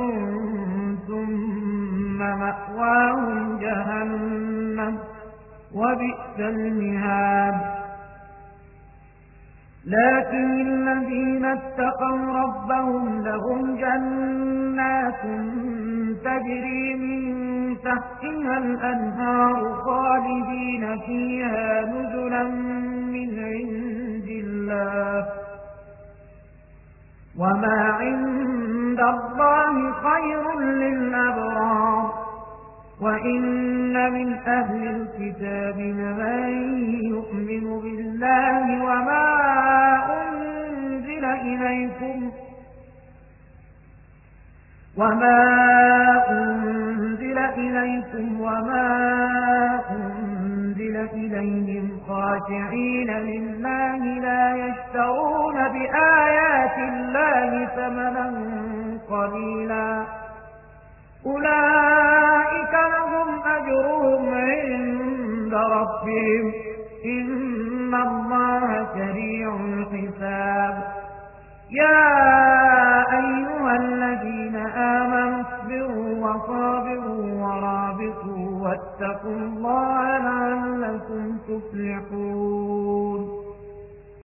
ثم مأواهم جهنم وبئس المهاد. لكن الذين اتقوا ربهم لهم جنات تجري من تحتها الأنهار خالدين فيها نزلا من عند الله وما عند الله خير للأبرار. وإن من أهل الكتاب لمن يؤمن بالله وما أنزل إليكم وما أنزل إليهم خاشعين لله لا يشترون بآيات الله ثمنا قليلا أولئك لهم أجرهم عند ربهم إن الله سريع الحساب. يا أيها الذين آمنوا اصبروا وصابروا ورابطوا واتقوا الله لعلكم تفلحون.